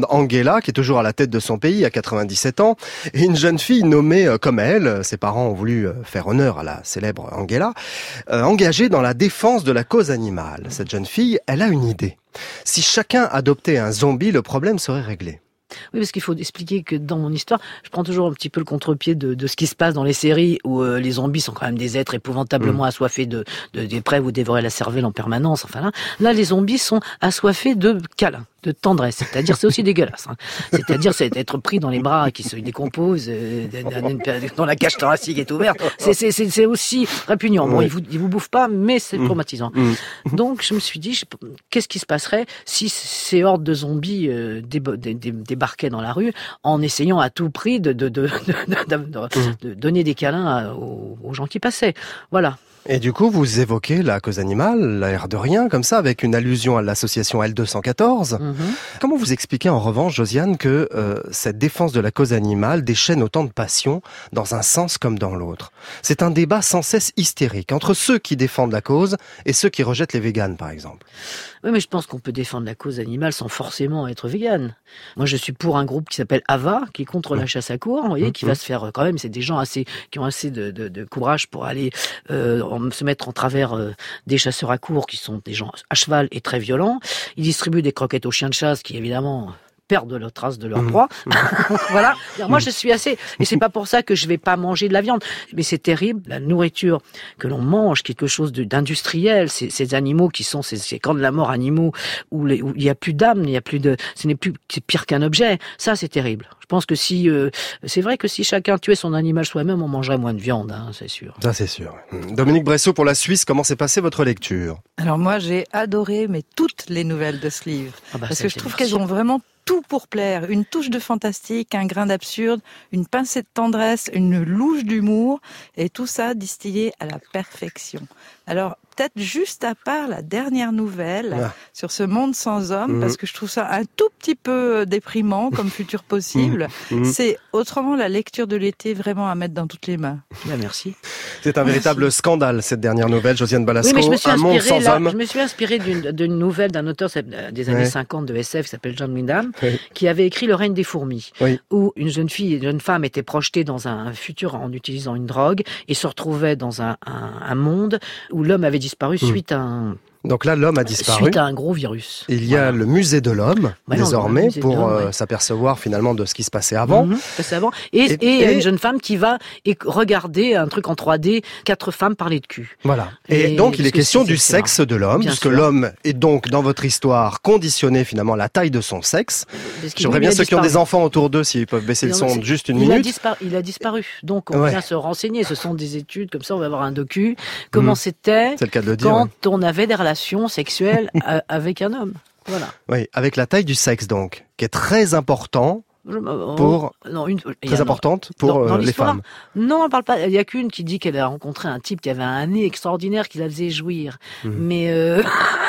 D: Angela, qui est toujours à la tête de son pays à quatre-vingt-dix-sept ans, et une jeune fille nommée euh, comme elle, ses parents ont voulu euh, faire honneur à la célèbre Angela, euh, engagée dans la défense de la cause animale. Cette jeune fille, elle a une idée. Si chacun adoptait un zombie, le problème serait réglé.
E: Oui, parce qu'il faut expliquer que dans mon histoire, je prends toujours un petit peu le contre-pied de, de ce qui se passe dans les séries où euh, les zombies sont quand même des êtres épouvantablement mmh. assoiffés de, de, d'épreuves ou dévorer la cervelle en permanence. Enfin là, là, les zombies sont assoiffés de câlins, de tendresse. C'est-à-dire, c'est aussi dégueulasse. Hein. C'est-à-dire, c'est être pris dans les bras qui se décomposent, euh, dont la cage thoracique est ouverte. C'est, c'est, c'est, c'est aussi répugnant. Bon, ouais. ils vous, ils vous bouffent pas, mais c'est mmh. traumatisant. Mmh. Donc, je me suis dit, je, qu'est-ce qui se passerait si ces hordes de zombies euh, débo- dé, dé, débarquaient dans la rue en essayant à tout prix de, de, de, de, de, de, mmh. de donner des câlins à, aux, aux gens qui passaient. Voilà.
D: Et du coup, vous évoquez la cause animale, l'air de rien, comme ça, avec une allusion à l'association L deux cent quatorze. Mm-hmm. Comment vous expliquez en revanche, Josiane, que euh, cette défense de la cause animale déchaîne autant de passion dans un sens comme dans l'autre? C'est un débat sans cesse hystérique entre ceux qui défendent la cause et ceux qui rejettent les véganes, par exemple.
E: Oui, mais je pense qu'on peut défendre la cause animale sans forcément être végane. Moi, je suis pour un groupe qui s'appelle AVA, qui est contre mmh. la chasse à courre, vous voyez, mmh. qui va se faire quand même. C'est des gens assez qui ont assez de, de, de courage pour aller euh, se mettre en travers euh, des chasseurs à courre, qui sont des gens à cheval et très violents. Ils distribuent des croquettes aux chiens de chasse, qui évidemment perdent leur trace de leur
D: mmh.
E: proie. Voilà. Moi, je suis assez, et c'est pas pour ça que je vais pas manger de la viande. Mais c'est terrible, la nourriture que l'on mange, quelque chose de, d'industriel, ces, ces animaux qui sont ces, ces camps de la mort animaux où, les, où il y a plus d'âme, il y a plus de, ce n'est plus, c'est pire qu'un objet. Ça, c'est terrible. Je pense que si, euh, c'est vrai que si chacun tuait son animal soi-même, on mangerait moins de viande, hein, c'est sûr.
D: Ça, c'est sûr. Dominique Bressot pour la Suisse, comment s'est passée votre lecture?
N: Alors moi, j'ai adoré, mais toutes les nouvelles de ce livre.
E: Ah bah,
N: parce que je trouve qu'elles ont vraiment tout pour plaire. Une touche de fantastique, un grain d'absurde, une pincée de tendresse, une louche d'humour, et tout ça distillé à la perfection. Alors, peut-être juste à part la dernière nouvelle ah. sur ce monde sans hommes, mmh. parce que je trouve ça un tout petit peu déprimant comme futur possible. Mmh. C'est autrement la lecture de l'été vraiment à mettre dans toutes les mains.
E: Bien, merci.
D: C'est un
E: merci.
D: véritable scandale, cette dernière nouvelle, Josiane Balasco.
E: Oui, mais je me suis
D: un monde sans
E: là,
D: hommes.
E: Je me suis inspirée d'une, d'une nouvelle d'un auteur des années ouais. cinquante de S F qui s'appelle John Wyndham, oui. qui avait écrit Le règne des fourmis, oui. où une jeune fille, une jeune femme était projetée dans un futur en utilisant une drogue et se retrouvait dans un, un, un monde où l'homme avait disparu mmh. suite à un...
D: Donc là, l'homme a disparu.
E: Suite à un gros virus.
D: Il y a voilà. le musée de l'homme, bah désormais,
E: non,
D: pour
E: de l'homme,
D: euh,
E: ouais.
D: s'apercevoir finalement de ce qui se passait avant.
E: Mmh, passait avant. Et, et, et, et une jeune femme qui va regarder un truc en trois D, quatre femmes parler de cul.
D: Voilà. Et, et donc, il est question du sexe de l'homme, puisque sûr. l'homme est donc, dans votre histoire, conditionné finalement à la taille de son sexe. J'aimerais bien ceux qui ont des enfants autour d'eux, s'ils peuvent baisser le son juste une
E: il
D: minute.
E: A disparu, il a disparu. Donc, on ouais. vient se renseigner. Ce sont des études, comme ça, on va avoir un docu. Comment mmh. c'était
D: C'est le cas de le dire,
E: quand
D: ouais.
E: on avait des relations sexuelles avec un homme. Voilà.
D: Oui, avec la taille du sexe donc, qui est très important pour
E: non, une,
D: très importante pour
E: dans, dans
D: les femmes.
E: Non, on parle pas. Il y a qu'une qui dit qu'elle a rencontré un type qui avait un nez extraordinaire qui la faisait jouir, mmh. mais euh,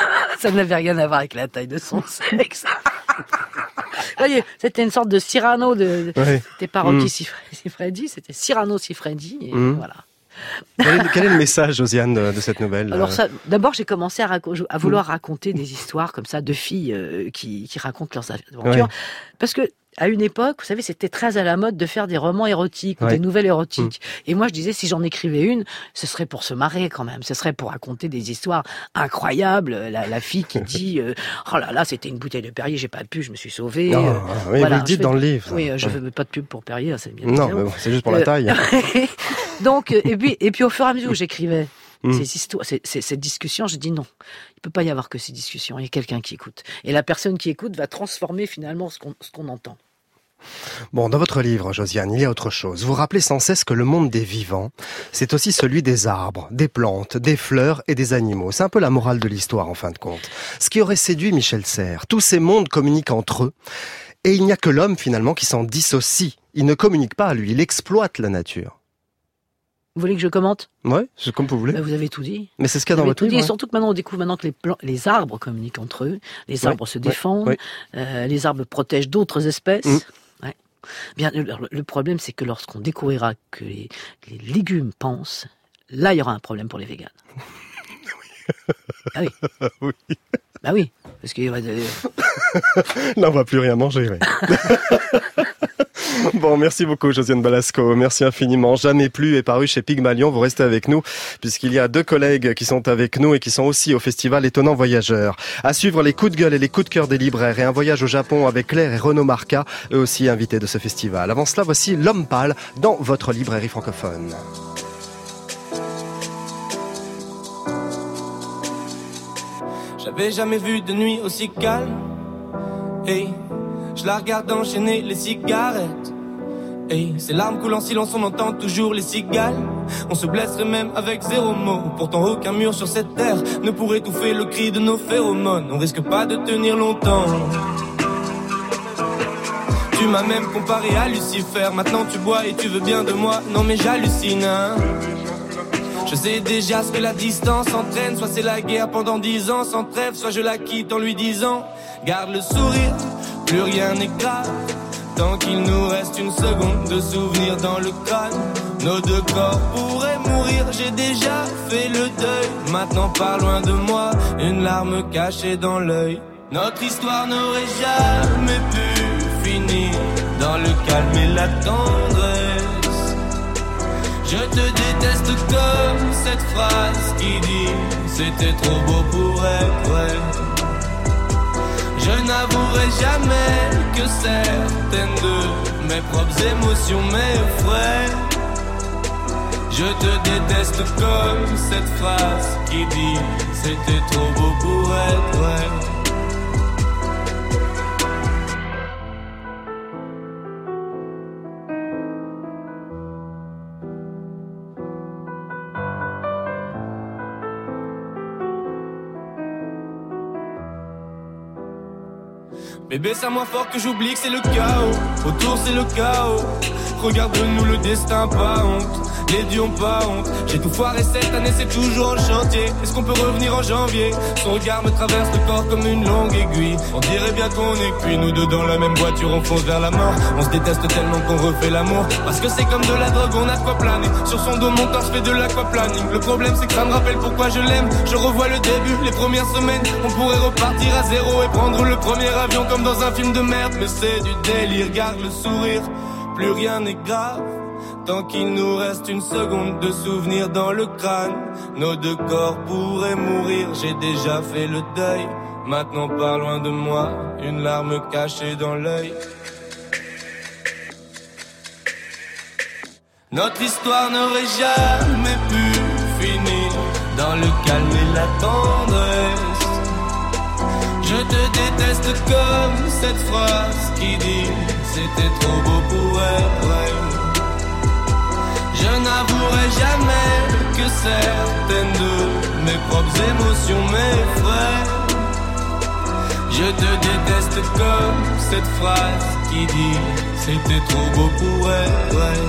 E: ça n'avait rien à voir avec la taille de son sexe. Vous voyez, c'était une sorte de Cyrano de. Oui. C'était pas Rocky mmh. Siffredi, c'était Cyrano Siffredi. Et mmh. voilà.
D: Quel est, quel est le message, Josiane, de, de cette nouvelle?
E: Alors ça, d'abord, j'ai commencé à, raco- à vouloir raconter des histoires comme ça de filles euh, qui, qui racontent leurs aventures, ouais. parce que à une époque, vous savez, c'était très à la mode de faire des romans érotiques ou ouais. des nouvelles érotiques. Mmh. Et moi, je disais, si j'en écrivais une, ce serait pour se marrer quand même. Ce serait pour raconter des histoires incroyables. La, la fille qui dit, euh, oh là là, c'était une bouteille de Perrier, j'ai pas pu, je me suis sauvée.
D: Non,
E: euh,
D: oui, voilà, vous le dites dans le livre.
E: Oui, je veux pas de pub pour Perrier, c'est bien.
D: Non, mais bon, c'est juste pour euh, la taille.
E: Donc, et puis, et puis au fur et à mesure où j'écrivais mmh. ces histoires, ces, ces, cette discussion, j'ai dit non. Il peut pas y avoir que ces discussions. Il y a quelqu'un qui écoute. Et la personne qui écoute va transformer finalement ce qu'on, ce qu'on entend.
D: Bon, dans votre livre, Josiane, il y a autre chose. Vous rappelez sans cesse que le monde des vivants, c'est aussi celui des arbres, des plantes, des fleurs et des animaux. C'est un peu la morale de l'histoire, en fin de compte. Ce qui aurait séduit Michel Serres, tous ces mondes communiquent entre eux. Et il n'y a que l'homme, finalement, qui s'en dissocie. Il ne communique pas à lui, il exploite la nature.
E: Vous voulez que je commente?
D: Ouais, c'est comme vous voulez.
E: Ben, vous avez tout dit.
D: Mais c'est ce qu'il y a dans votre livre.
E: Et
D: ouais.
E: surtout que maintenant, on découvre maintenant que les, plans, les arbres communiquent entre eux, les arbres ouais, se défendent, ouais, ouais. Euh, les arbres protègent d'autres espèces. Mmh. Ouais. Bien, le, le problème, c'est que lorsqu'on découvrira que les, les légumes pensent, là, il y aura un problème pour les véganes. Ah oui.
D: oui.
E: Bah oui, parce qu'il va...
D: Là, on va plus rien manger, oui. Bon, merci beaucoup, Josiane Balasco. Merci infiniment. Jamais plus est paru chez Pygmalion. Vous restez avec nous, puisqu'il y a deux collègues qui sont avec nous et qui sont aussi au festival Étonnant Voyageur. À suivre les coups de gueule et les coups de cœur des libraires et un voyage au Japon avec Claire et Renaud Marca, eux aussi invités de ce festival. Avant cela, voici L'Homme Pâle dans votre librairie francophone.
R: J'avais jamais vu de nuit aussi calme. Hey, je la regarde enchaîner les cigarettes. Hey, ces larmes coulent en silence, on entend toujours les cigales. On se blesserait même avec zéro mot. Pourtant aucun mur sur cette terre ne pourrait étouffer le cri de nos phéromones. On risque pas de tenir longtemps. Tu m'as même comparé à Lucifer. Maintenant tu bois et tu veux bien de moi. Non mais j'hallucine, hein. Je sais déjà ce que la distance entraîne. Soit c'est la guerre pendant dix ans sans trêve, soit je la quitte en lui disant garde le sourire, plus rien n'est grave. Tant qu'il nous reste une seconde de souvenir dans le crâne. Nos deux corps pourraient mourir, j'ai déjà fait le deuil. Maintenant pas loin de moi, une larme cachée dans l'œil. Notre histoire n'aurait jamais pu finir dans le calme et la tendresse. Je te déteste comme cette phrase qui dit c'était trop beau pour être vrai. Je n'avouerai jamais que certaines de mes propres émotions m'effraient. Je te déteste comme cette phrase qui dit c'était trop beau pour être vrai. Bébé, c'est à moi fort que j'oublie que c'est le chaos. Autour c'est le chaos. Regarde-nous, le destin pas honte. Les dieux ont pas honte. J'ai tout foiré cette année, c'est toujours en chantier. Est-ce qu'on peut revenir en janvier? Son regard me traverse le corps comme une longue aiguille. On dirait bien qu'on est cuits, nous deux dans la même voiture, on fonce vers la mort. On se déteste tellement qu'on refait l'amour. Parce que c'est comme de la drogue, on a de quoi planer. Sur son dos, mon corps, je fais de l'aquaplaning. Le problème c'est que ça me rappelle pourquoi je l'aime. Je revois le début, les premières semaines. On pourrait repartir à zéro et prendre le premier avion comme dans un film de merde. Mais c'est du délire, garde le sourire. Plus rien n'est grave, tant qu'il nous reste une seconde de souvenir dans le crâne. Nos deux corps pourraient mourir, j'ai déjà fait le deuil. Maintenant pas loin de moi, une larme cachée dans l'œil. Notre histoire n'aurait jamais pu finir dans le calme et la tendresse. Je te déteste comme cette phrase qui dit c'était trop beau pour être vrai. Je n'avouerai jamais que certaines de mes propres émotions m'effraient. Je te déteste comme cette phrase qui dit c'était trop beau pour être vrai.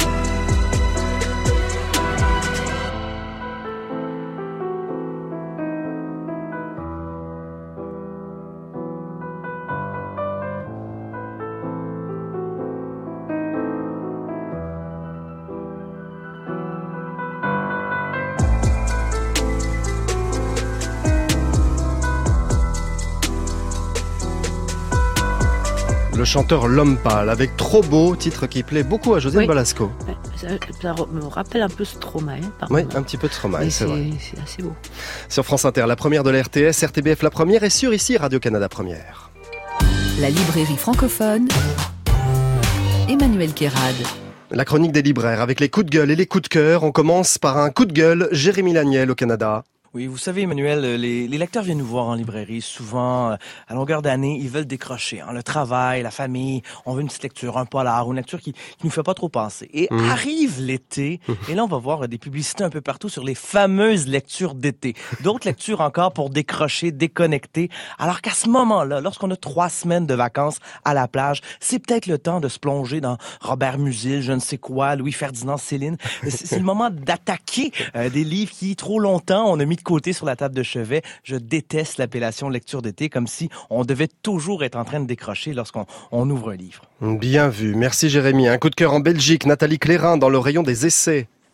D: Le chanteur L'Homme Pâle, avec Trop Beau, titre qui plaît beaucoup à Josiane
E: oui.
D: Balasco.
E: Ça, ça me rappelle un peu Stromae.
D: Oui, un petit peu de Stromae, c'est vrai.
E: C'est assez beau.
D: Sur France Inter, la première de la R T S, R T B F la première, et sur ici, Radio-Canada première.
B: La librairie francophone, Emmanuel Kérad.
D: La chronique des libraires, avec les coups de gueule et les coups de cœur. On commence par un coup de gueule, Jérémy Laniel au Canada.
Q: Oui, vous savez, Emmanuel, les, les lecteurs viennent nous voir en librairie. Souvent, euh, à longueur d'année, ils veulent décrocher. Hein, le travail, la famille, on veut une petite lecture, un polar, une lecture qui, qui nous fait pas trop penser. Et mmh. arrive l'été, et là, on va voir des publicités un peu partout sur les fameuses lectures d'été. D'autres lectures encore pour décrocher, déconnecter. Alors qu'à ce moment-là, lorsqu'on a trois semaines de vacances à la plage, c'est peut-être le temps de se plonger dans Robert Musil, je ne sais quoi, Louis-Ferdinand Céline. C'est, c'est le moment d'attaquer euh, des livres qui, trop longtemps, on a mis de côté sur la table de chevet. Je déteste l'appellation lecture d'été, comme si on devait toujours être en train de décrocher lorsqu'on on ouvre un livre.
D: Bien vu. Merci Jérémy. Un coup de cœur en Belgique. Nathalie Clérin dans le rayon des essais.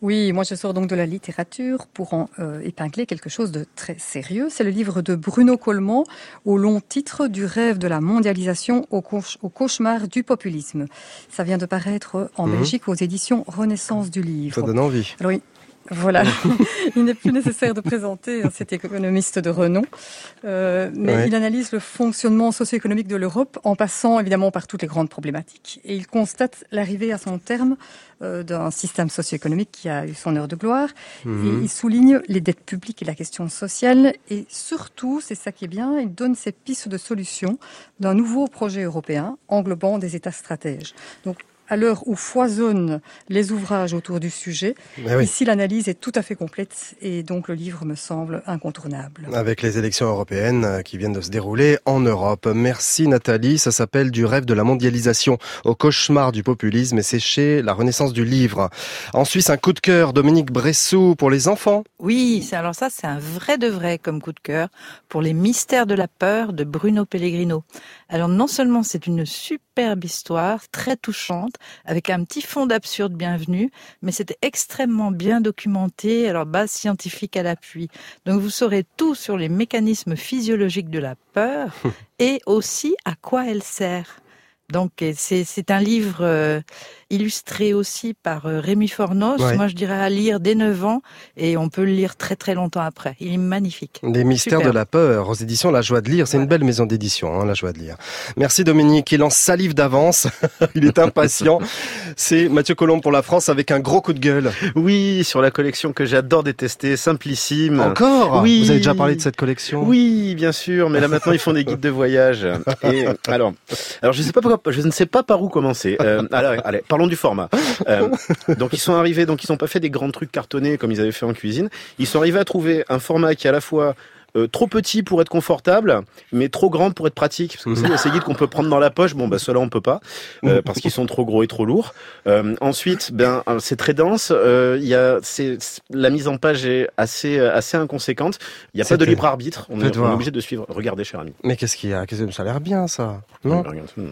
O: Oui, moi je sors donc de la littérature pour en euh, épingler quelque chose de très sérieux. C'est le livre de Bruno Coleman au long titre du rêve de la mondialisation au, cauch- au cauchemar du populisme. Ça vient de paraître en mmh. Belgique aux éditions Renaissance du livre.
D: Ça donne envie.
O: Alors, oui. Voilà, il n'est plus nécessaire de présenter cet économiste de renom, euh, mais ouais. il analyse le fonctionnement socio-économique de l'Europe en passant évidemment par toutes les grandes problématiques. Et il constate l'arrivée à son terme euh, d'un système socio-économique qui a eu son heure de gloire. Mmh. Et il souligne les dettes publiques et la question sociale. Et surtout, c'est ça qui est bien, il donne ses pistes de solutions d'un nouveau projet européen englobant des États stratèges. Donc, à l'heure où foisonnent les ouvrages autour du sujet, oui. ici l'analyse est tout à fait complète et donc le livre me semble incontournable.
D: Avec les élections européennes qui viennent de se dérouler en Europe. Merci Nathalie, ça s'appelle Du rêve de la mondialisation au cauchemar du populisme et c'est chez la Renaissance du livre. En Suisse, un coup de cœur, Dominique Bressou, pour les enfants.
N: Oui, c'est, alors ça c'est un vrai de vrai comme coup de cœur pour Les mystères de la peur de Bruno Pellegrino. Alors non seulement c'est une superbe histoire, très touchante, avec un petit fond d'absurde bienvenu, mais c'était extrêmement bien documenté, alors base scientifique à l'appui. Donc vous saurez tout sur les mécanismes physiologiques de la peur et aussi à quoi elle sert. Donc c'est, c'est un livre euh, illustré aussi par euh, Rémi Fornos. Ouais. Moi je dirais à lire dès neuf ans et on peut le lire très très longtemps après. Il est magnifique.
D: Les mystères Super. de la peur aux éditions La Joie de lire. C'est ouais. une belle maison d'édition, hein, La Joie de lire. Merci Dominique. Il en salive d'avance. Il est impatient. C'est Mathieu Colombe pour la France avec un gros coup de gueule.
M: Oui, sur la collection que j'adore détester, Simplissime.
D: Encore ?
M: Oui.
D: Vous avez déjà parlé de cette collection ?
M: Oui, bien sûr. Mais là maintenant ils font des guides de voyage. Et alors, alors je sais pas pourquoi. Je ne sais pas par où commencer. Euh, allez, allez, parlons du format. Euh, donc ils sont arrivés, donc ils n'ont pas fait des grands trucs cartonnés comme ils avaient fait en cuisine. Ils sont arrivés à trouver un format qui est à la fois Euh, trop petit pour être confortable, mais trop grand pour être pratique. Parce que vous savez, il y a ces guides qu'on peut prendre dans la poche. Bon, bah, ceux-là, on peut pas, euh, parce qu'ils sont trop gros et trop lourds. Euh, ensuite, ben, c'est très dense. Euh, il y a, c'est, la mise en page est assez, assez inconséquente. Il n'y a C'était... pas de libre arbitre. On est, on est obligé de suivre. Regardez, cher ami.
D: Mais qu'est-ce qu'il y a? Qu'est-ce que ça a l'air bien, ça? Non?
M: Non.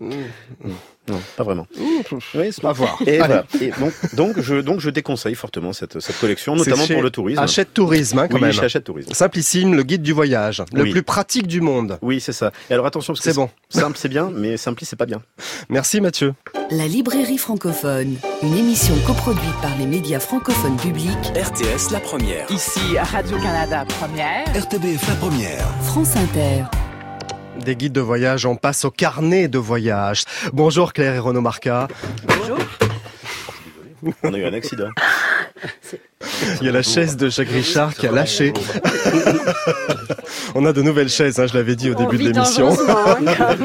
M: Non, pas vraiment.
D: Mmh, oui, c'est pas voir.
M: Et, voilà. Et donc, donc, je, donc, je déconseille fortement cette, cette collection, notamment pour le tourisme.
D: Achète Tourisme, hein, quand
M: oui,
D: même.
M: Chez Achète Tourisme.
D: Simplissime, le guide du voyage, le
M: oui.
D: plus pratique du monde.
M: Oui, c'est ça. Et alors attention, parce que
D: c'est bon.
M: Simple, c'est bien, mais Simpli, c'est pas bien.
D: Merci Mathieu.
B: La librairie francophone, une émission coproduite par les médias francophones publics.
A: R T S la première.
G: Ici Radio-Canada première.
A: R T B F la première.
B: France Inter.
D: Des guides de voyage, on passe au carnet de voyage. Bonjour Claire et Renaud Marca.
N: Bonjour.
M: On a eu un accident.
D: Il y a la chaise de Jacques Richard qui a lâché. On a de nouvelles chaises, hein, je l'avais dit au début de l'émission.
L: Bon, ça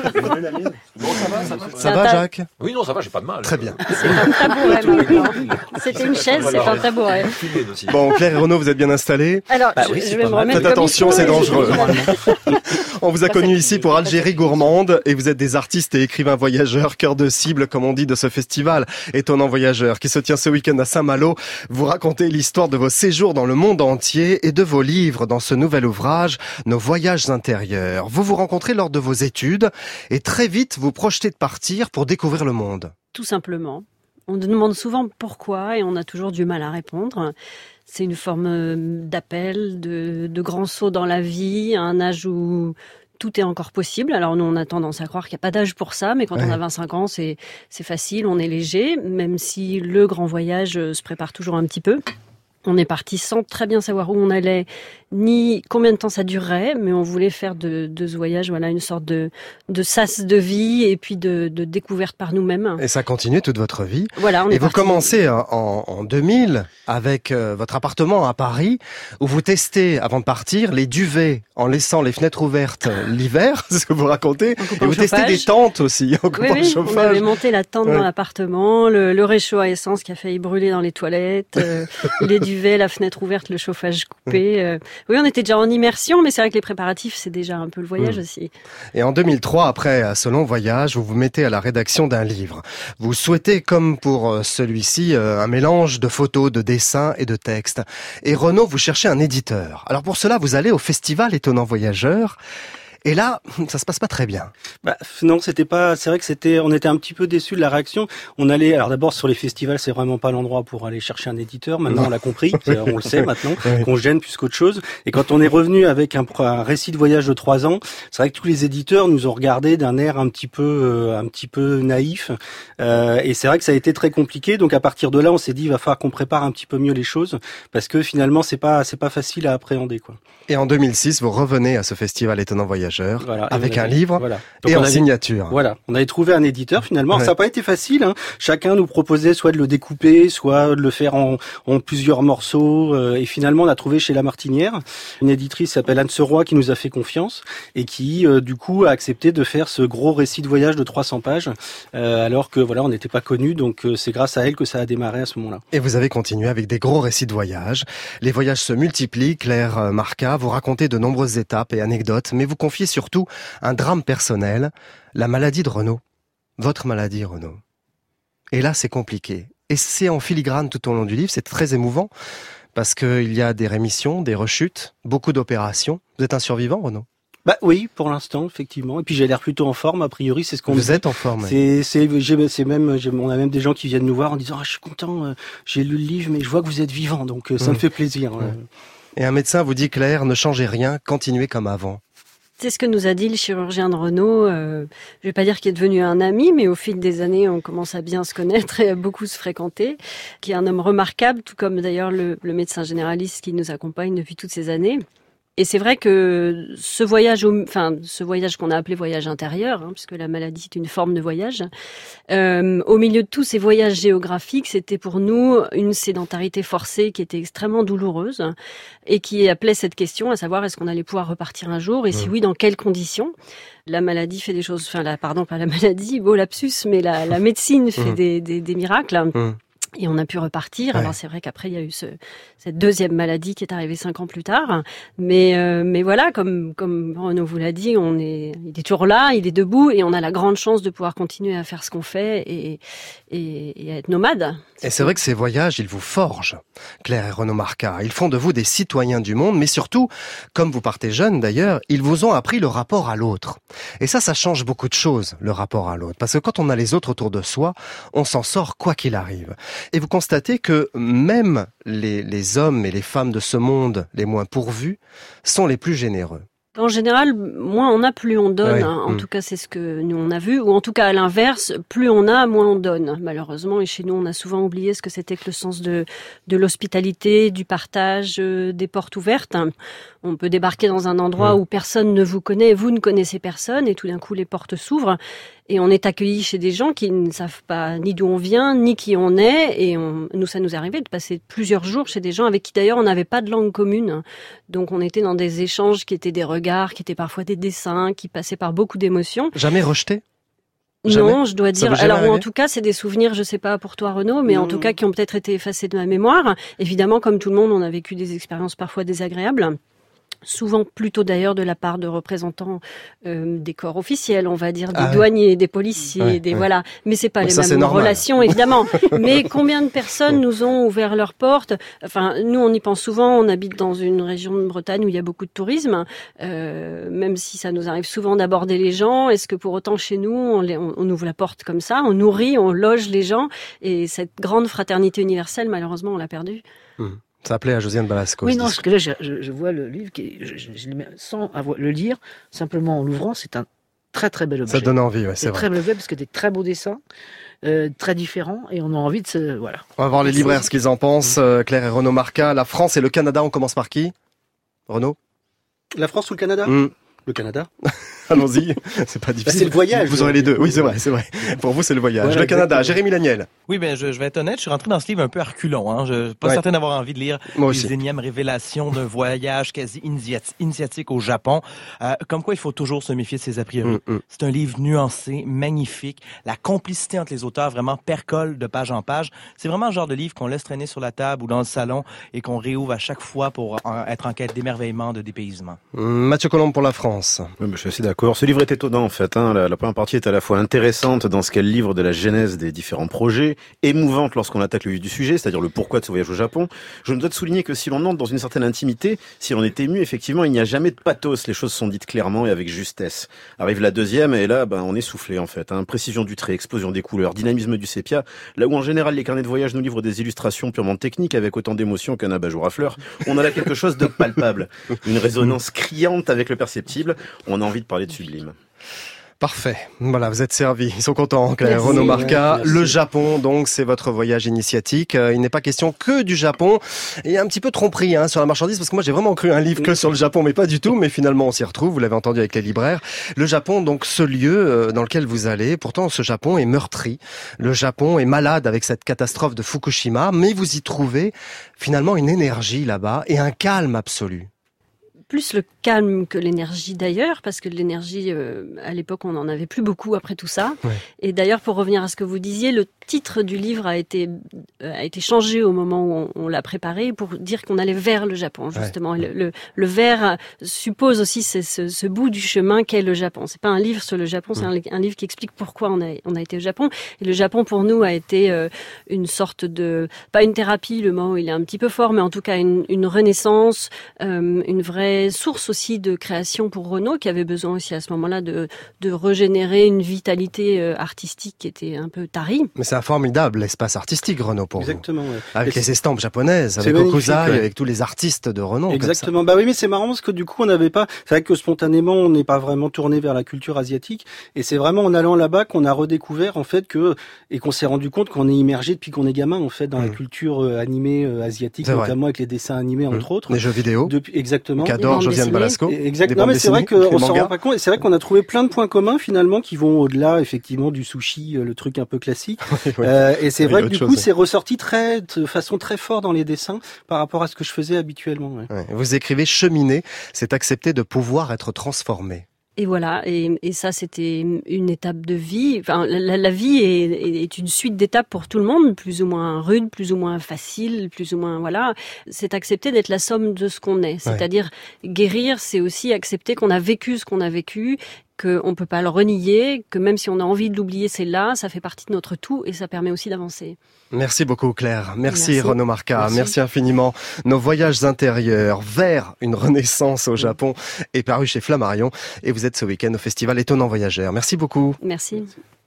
L: va, ça va.
D: Ça va, Jacques ?
L: Oui, non, ça va, j'ai pas de mal.
D: Très bien.
S: C'est un tabouret maintenant. C'était une chaise, c'est un tabouret.
D: Bon, Claire et Renaud, vous êtes bien installés ?
S: Alors,
M: bah,
S: je,
M: oui,
S: je vais me remettre.
D: Faites attention, c'est dangereux.
S: dangereux.
D: On vous a connus ici pour Algérie gourmande et vous êtes des artistes et écrivains voyageurs, cœur de cible, comme on dit, de ce festival Étonnant Voyageur qui se tient ce week-end à Saint-Malo. Vous racontez l'histoire de vos séjours dans le monde entier et de vos livres dans ce nouvel ouvrage, Nos voyages intérieurs. Vous vous rencontrez lors de vos études et très vite vous projetez de partir pour découvrir le monde.
S: Tout simplement. On nous demande souvent pourquoi et on a toujours du mal à répondre. C'est une forme d'appel, de, de grand saut dans la vie, à un âge où tout est encore possible. Alors nous, on a tendance à croire qu'il n'y a pas d'âge pour ça, mais quand ouais. on a vingt-cinq ans, c'est, c'est facile, on est léger, même si le grand voyage se prépare toujours un petit peu. On est parti sans très bien savoir où on allait, ni combien de temps ça durerait, mais on voulait faire de, de ce voyage, voilà, une sorte de, de sas de vie et puis de, de découverte par nous-mêmes.
D: Et ça continue toute votre vie.
S: Voilà, on est
D: et vous
S: parti.
D: commencez en, en deux mille avec euh, votre appartement à Paris, où vous testez, avant de partir, les duvets en laissant les fenêtres ouvertes l'hiver, c'est ce que vous racontez, et vous testez des tentes aussi, en coupant
S: oui, oui,
D: le chauffage.
S: On avait monté la tente ouais. dans l'appartement, le, le réchaud à essence qui a failli brûler dans les toilettes, euh, les duvets, la fenêtre ouverte, le chauffage coupé. Euh, oui, on était déjà en immersion, mais c'est vrai que les préparatifs, c'est déjà un peu le voyage mmh. aussi.
D: Et en deux mille trois, après ce long voyage, vous vous mettez à la rédaction d'un livre. Vous souhaitez, comme pour celui-ci, un mélange de photos, de dessins et de textes. Et Renaud, vous cherchez un éditeur. Alors pour cela, vous allez au festival Étonnant Voyageur. Et là, ça se passe pas très bien.
T: Bah, non, c'était pas, c'est vrai que c'était, on était un petit peu déçus de la réaction. On allait, alors d'abord sur les festivals, c'est vraiment pas l'endroit pour aller chercher un éditeur. Maintenant, non. on l'a compris, on le sait maintenant, oui. qu'on se gêne plus qu'autre chose. Et quand on est revenu avec un, un récit de voyage de trois ans, c'est vrai que tous les éditeurs nous ont regardé d'un air un petit peu, euh, un petit peu naïf. Euh, et c'est vrai que ça a été très compliqué. Donc à partir de là, on s'est dit, il va falloir qu'on prépare un petit peu mieux les choses, parce que finalement, c'est pas, c'est pas facile à appréhender, quoi.
D: Et en deux mille six, vous revenez à ce festival Étonnant Voyageur, voilà, avec un
T: avait,
D: livre
T: voilà.
D: et en
T: avait,
D: signature.
T: Voilà, on avait trouvé un éditeur finalement.
D: Ouais.
T: Alors, ça n'a pas été facile. Hein. Chacun nous proposait soit de le découper, soit de le faire en, en plusieurs morceaux. Euh, et finalement, on a trouvé chez La Martinière une éditrice qui s'appelle Anne Seroy qui nous a fait confiance et qui, euh, du coup, a accepté de faire ce gros récit de voyage de trois cents pages, euh, alors que voilà, on n'était pas connus. Donc, euh, c'est grâce à elle que ça a démarré à ce moment-là.
D: Et vous avez continué avec des gros récits de voyage. Les voyages se multiplient. Claire Marca, vous racontez de nombreuses étapes et anecdotes, mais vous confiez surtout un drame personnel, la maladie de Renaud. Votre maladie, Renaud. Et là, c'est compliqué. Et c'est en filigrane tout au long du livre, c'est très émouvant, parce qu'il y a des rémissions, des rechutes, beaucoup d'opérations. Vous êtes un survivant, Renaud?
T: Bah oui, pour l'instant, effectivement. Et puis j'ai l'air plutôt en forme, a priori, c'est ce qu'on.
D: Vous
T: dit.
D: êtes en forme.
T: C'est, c'est, j'ai, c'est même, j'ai, on a même des gens qui viennent nous voir en disant, ah, je suis content, euh, j'ai lu le livre, mais je vois que vous êtes vivant, donc euh, ça mmh. me fait plaisir. Mmh. Euh.
D: Et un médecin vous dit, Claire, ne changez rien, continuez comme avant.
S: C'est ce que nous a dit le chirurgien de Renaud. Euh, je vais pas dire qu'il est devenu un ami, mais au fil des années, on commence à bien se connaître et à beaucoup se fréquenter. Qui est un homme remarquable, tout comme d'ailleurs le, le médecin généraliste qui nous accompagne depuis toutes ces années. Et c'est vrai que ce voyage, au, enfin ce voyage qu'on a appelé voyage intérieur, hein, puisque la maladie est une forme de voyage, euh, au milieu de tous ces voyages géographiques, c'était pour nous une sédentarité forcée qui était extrêmement douloureuse et qui appelait cette question, à savoir est-ce qu'on allait pouvoir repartir un jour et si oui, dans quelles conditions. La maladie fait des choses, enfin la, pardon, pas la maladie, beau lapsus, mais la, la médecine fait mmh. des, des, des miracles. Mmh. Et on a pu repartir. Ouais. Alors c'est vrai qu'après il y a eu ce, cette deuxième maladie qui est arrivée cinq ans plus tard. Mais euh, mais voilà, comme comme Renaud vous l'a dit, on est il est toujours là, il est debout et on a la grande chance de pouvoir continuer à faire ce qu'on fait et et, et à être nomade.
D: Et c'est vrai que ces voyages, ils vous forgent, Claire et Renaud Marca. Ils font de vous des citoyens du monde, mais surtout, comme vous partez jeunes d'ailleurs, ils vous ont appris le rapport à l'autre. Et ça, ça change beaucoup de choses, le rapport à l'autre. Parce que quand on a les autres autour de soi, on s'en sort quoi qu'il arrive. Et vous constatez que même les, les hommes et les femmes de ce monde les moins pourvus sont les plus généreux.
S: En général, moins on a, plus on donne. Oui. Hein. En mmh. tout cas, c'est ce que nous on a vu. Ou en tout cas, à l'inverse, plus on a, moins on donne. Malheureusement, et chez nous, on a souvent oublié ce que c'était que le sens de, de l'hospitalité, du partage, euh, des portes ouvertes. On peut débarquer dans un endroit mmh. où personne ne vous connaît, vous ne connaissez personne, et tout d'un coup, les portes s'ouvrent. Et on est accueilli chez des gens qui ne savent pas ni d'où on vient, ni qui on est. Et on, nous, ça nous est arrivé de passer plusieurs jours chez des gens avec qui, d'ailleurs, on n'avait pas de langue commune. Donc, on était dans des échanges qui étaient des regards, qui étaient parfois des dessins, qui passaient par beaucoup d'émotions.
D: Jamais rejeté ?
S: Jamais. Non, je dois dire. Alors, ou en tout cas, c'est des souvenirs, je sais pas pour toi, Renaud, mais mmh. en tout cas, qui ont peut-être été effacés de ma mémoire. Évidemment, comme tout le monde, on a vécu des expériences parfois désagréables. Souvent plutôt d'ailleurs de la part de représentants euh, des corps officiels, on va dire, des ah douaniers, ouais. des policiers, ouais, des ouais. voilà. Mais c'est pas ouais, les ça, mêmes relations, évidemment. Mais combien de personnes nous ont ouvert leurs portes? Enfin, nous, on y pense souvent. On habite dans une région de Bretagne où il y a beaucoup de tourisme. Euh, même si ça nous arrive souvent d'aborder les gens, est-ce que pour autant chez nous, on, les, on, on ouvre la porte comme ça, on nourrit, on loge les gens, et cette grande fraternité universelle, malheureusement, on l'a perdue.
D: Mmh. Ça appelait à Josiane Balasco.
E: Oui, non, parce que là, je, je, je vois le livre, qui, je, je, je, sans avoir, le lire, simplement en l'ouvrant, c'est un très très bel objet.
D: Ça donne envie, ouais, c'est, c'est
E: vrai. C'est très bel objet parce que des très beaux dessins, euh, très différents, et on a envie de se... Voilà.
D: On va voir les libraires ce qu'ils en pensent. Euh, Claire et Renaud Marca, la France et le Canada, on commence par qui? Renaud?
T: La France ou le Canada?
D: mmh.
T: Le Canada.
D: Allons-y, c'est pas difficile.
T: Bah c'est le voyage.
D: Vous aurez les deux. Oui, c'est vrai, c'est vrai. Pour vous, c'est le voyage. Voilà, le Canada. Exactement. Jérémy Laniel.
Q: Oui, ben je, je vais être honnête, je suis rentré dans ce livre un peu à reculons. Hein. Je suis pas ouais. certain d'avoir envie de lire Moi les aussi. énièmes révélations d'un voyage quasi initiatique au Japon. Euh, comme quoi, il faut toujours se méfier de ses a priori. Mm, mm. C'est un livre nuancé, magnifique. La complicité entre les auteurs vraiment percole de page en page. C'est vraiment le genre de livre qu'on laisse traîner sur la table ou dans le salon et qu'on réouvre à chaque fois pour être en quête d'émerveillement, de dépaysement.
D: Mathieu Colombe pour la France.
M: Oui, mais je suis assez d'accord d'accord. Ce livre est étonnant en fait. Hein. La, la première partie est à la fois intéressante dans ce qu'elle livre de la genèse des différents projets, émouvante lorsqu'on attaque le vif du sujet, c'est-à-dire le pourquoi de ce voyage au Japon. Je me dois de souligner que si l'on entre dans une certaine intimité, si l'on est ému, effectivement, il n'y a jamais de pathos. Les choses sont dites clairement et avec justesse. Arrive la deuxième et là, ben, on est soufflé en fait. Hein. Précision du trait, explosion des couleurs, dynamisme du sépia. Là où en général les carnets de voyage nous livrent des illustrations purement techniques avec autant d'émotion qu'un abat-jour à fleurs, on a là quelque chose de palpable. Une résonance criante avec le perceptible. On a envie de parler de sublime.
D: Parfait. Voilà, vous êtes servis. Ils sont contents, Claire. Renaud Marca. Le Japon, donc, c'est votre voyage initiatique. Euh, il n'est pas question que du Japon. Et un petit peu tromperie, hein, sur la marchandise, parce que moi, j'ai vraiment cru un livre que sur le Japon, mais pas du tout. Mais finalement, on s'y retrouve. Vous l'avez entendu avec les libraires. Le Japon, donc, ce lieu euh, dans lequel vous allez. Pourtant, ce Japon est meurtri. Le Japon est malade avec cette catastrophe de Fukushima. Mais vous y trouvez, finalement, une énergie là-bas et un calme absolu.
S: Plus le calme que l'énergie d'ailleurs, parce que l'énergie, euh, à l'époque, on n'en avait plus beaucoup après tout ça. Ouais. Et d'ailleurs, pour revenir à ce que vous disiez, le titre du livre a été euh, a été changé au moment où on, on l'a préparé pour dire qu'on allait vers le Japon, justement. Ouais. Le, le, le vers suppose aussi ce, ce, ce bout du chemin qu'est le Japon. C'est pas un livre sur le Japon, c'est ouais. un, un livre qui explique pourquoi on a on a été au Japon. Et le Japon, pour nous, a été euh, une sorte de, pas une thérapie, le mot il est un petit peu fort, mais en tout cas une, une renaissance, euh, une vraie source aussi de création pour Renaud, qui avait besoin aussi à ce moment-là de, de régénérer une vitalité artistique qui était un peu tarie.
D: Mais c'est un formidable espace artistique, Renaud, pour
T: Exactement,
D: vous.
T: Ouais.
D: Avec et les estampes japonaises, avec Okuzai, ouais. avec tous les artistes de Renaud.
T: Exactement. Bah oui, mais c'est marrant parce que du coup, on n'avait pas, c'est vrai que spontanément, on n'est pas vraiment tourné vers la culture asiatique. Et c'est vraiment en allant là-bas qu'on a redécouvert, en fait, que, et qu'on s'est rendu compte qu'on est immergé depuis qu'on est gamin, en fait, dans mmh. la culture animée asiatique, c'est notamment vrai. Avec les dessins animés, entre mmh. autres.
D: Les jeux vidéo.
T: Depuis, exactement.
D: Qu'adore Josiane Balasco.
T: Exactement, mais c'est vrai qu'on s'en rend pas compte. Et c'est vrai qu'on a trouvé plein de points communs finalement qui vont au-delà effectivement du sushi, le truc un peu classique. Oui, oui. Euh, et c'est oui, vrai que du coup, chose. c'est ressorti très, de façon très forte dans les dessins par rapport à ce que je faisais habituellement. Ouais.
D: Ouais. Vous écrivez cheminer, c'est accepter de pouvoir être transformé.
S: Et voilà, et, et ça c'était une étape de vie. Enfin, la, la vie est, est une suite d'étapes pour tout le monde, plus ou moins rude, plus ou moins facile, plus ou moins voilà. C'est accepter d'être la somme de ce qu'on est. C'est-à-dire guérir, c'est aussi accepter qu'on a vécu ce qu'on a vécu, qu'on peut pas le renier, que même si on a envie de l'oublier, c'est là, ça fait partie de notre tout et ça permet aussi d'avancer.
D: Merci beaucoup Claire, merci, merci. Renaud Marca, merci. merci infiniment. Nos voyages intérieurs vers une renaissance au Japon est paru chez Flammarion et vous êtes ce week-end au festival Étonnant Voyageur. Merci beaucoup.
S: Merci.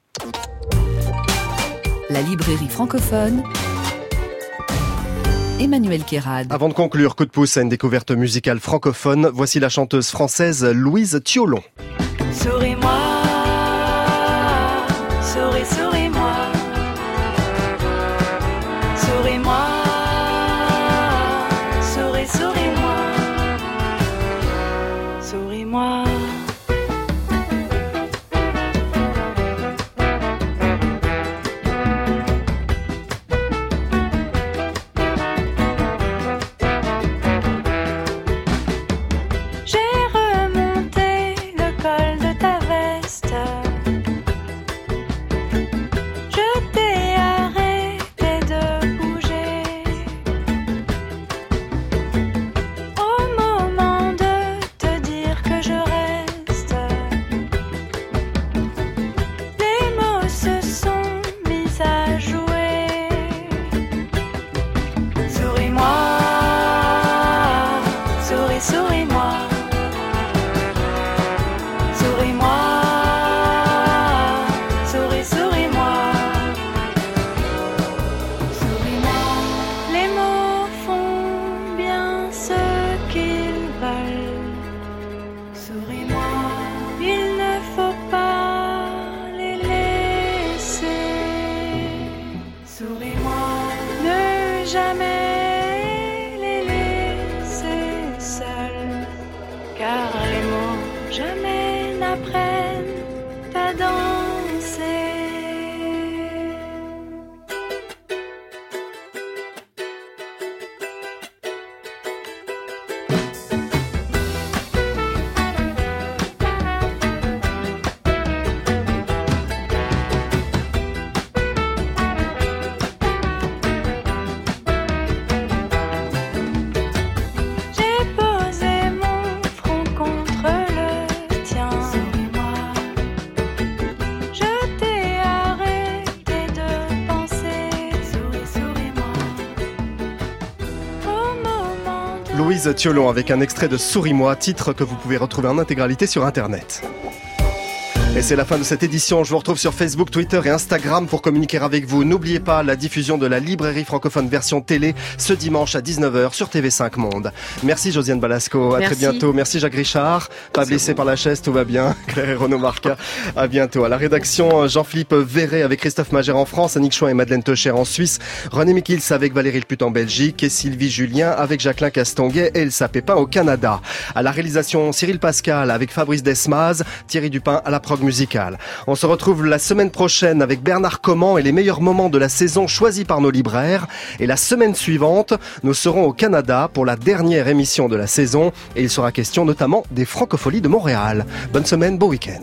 B: La librairie francophone, Emmanuel Kérad.
D: Avant de conclure, coup de pouce à une découverte musicale francophone, voici la chanteuse française Louise Thiolon.
I: Souris-moi, souris, souris-moi, souris-moi, souris, souris-moi, souris-moi. Je
D: Louise Thiolon avec un extrait de Souris-moi, titre que vous pouvez retrouver en intégralité sur Internet. Et c'est la fin de cette édition. Je vous retrouve sur Facebook, Twitter et Instagram pour communiquer avec vous. N'oubliez pas la diffusion de la librairie francophone version télé ce dimanche à dix-neuf heures sur T V cinq Monde. Merci Josiane Balasco. À
E: Merci.
D: très bientôt. Merci Jacques Richard. Pas blessé par la chaise, tout va bien. Claire et Renaud Marca. À bientôt. À la rédaction, Jean-Philippe Verret avec Christophe Magère en France, Annick Chouin et Madeleine Teucher en Suisse, René Mikils avec Valérie Leput en Belgique et Sylvie Julien avec Jacqueline Castonguay et Elsa Pépin au Canada. À la réalisation, Cyril Pascal avec Fabrice Desmaz, Thierry Dupin à la prog musicale. On se retrouve la semaine prochaine avec Bernard Comment et les meilleurs moments de la saison choisis par nos libraires. Et la semaine suivante, nous serons au Canada pour la dernière émission de la saison et il sera question notamment des Francopholies de Montréal. Bonne semaine, beau week-end.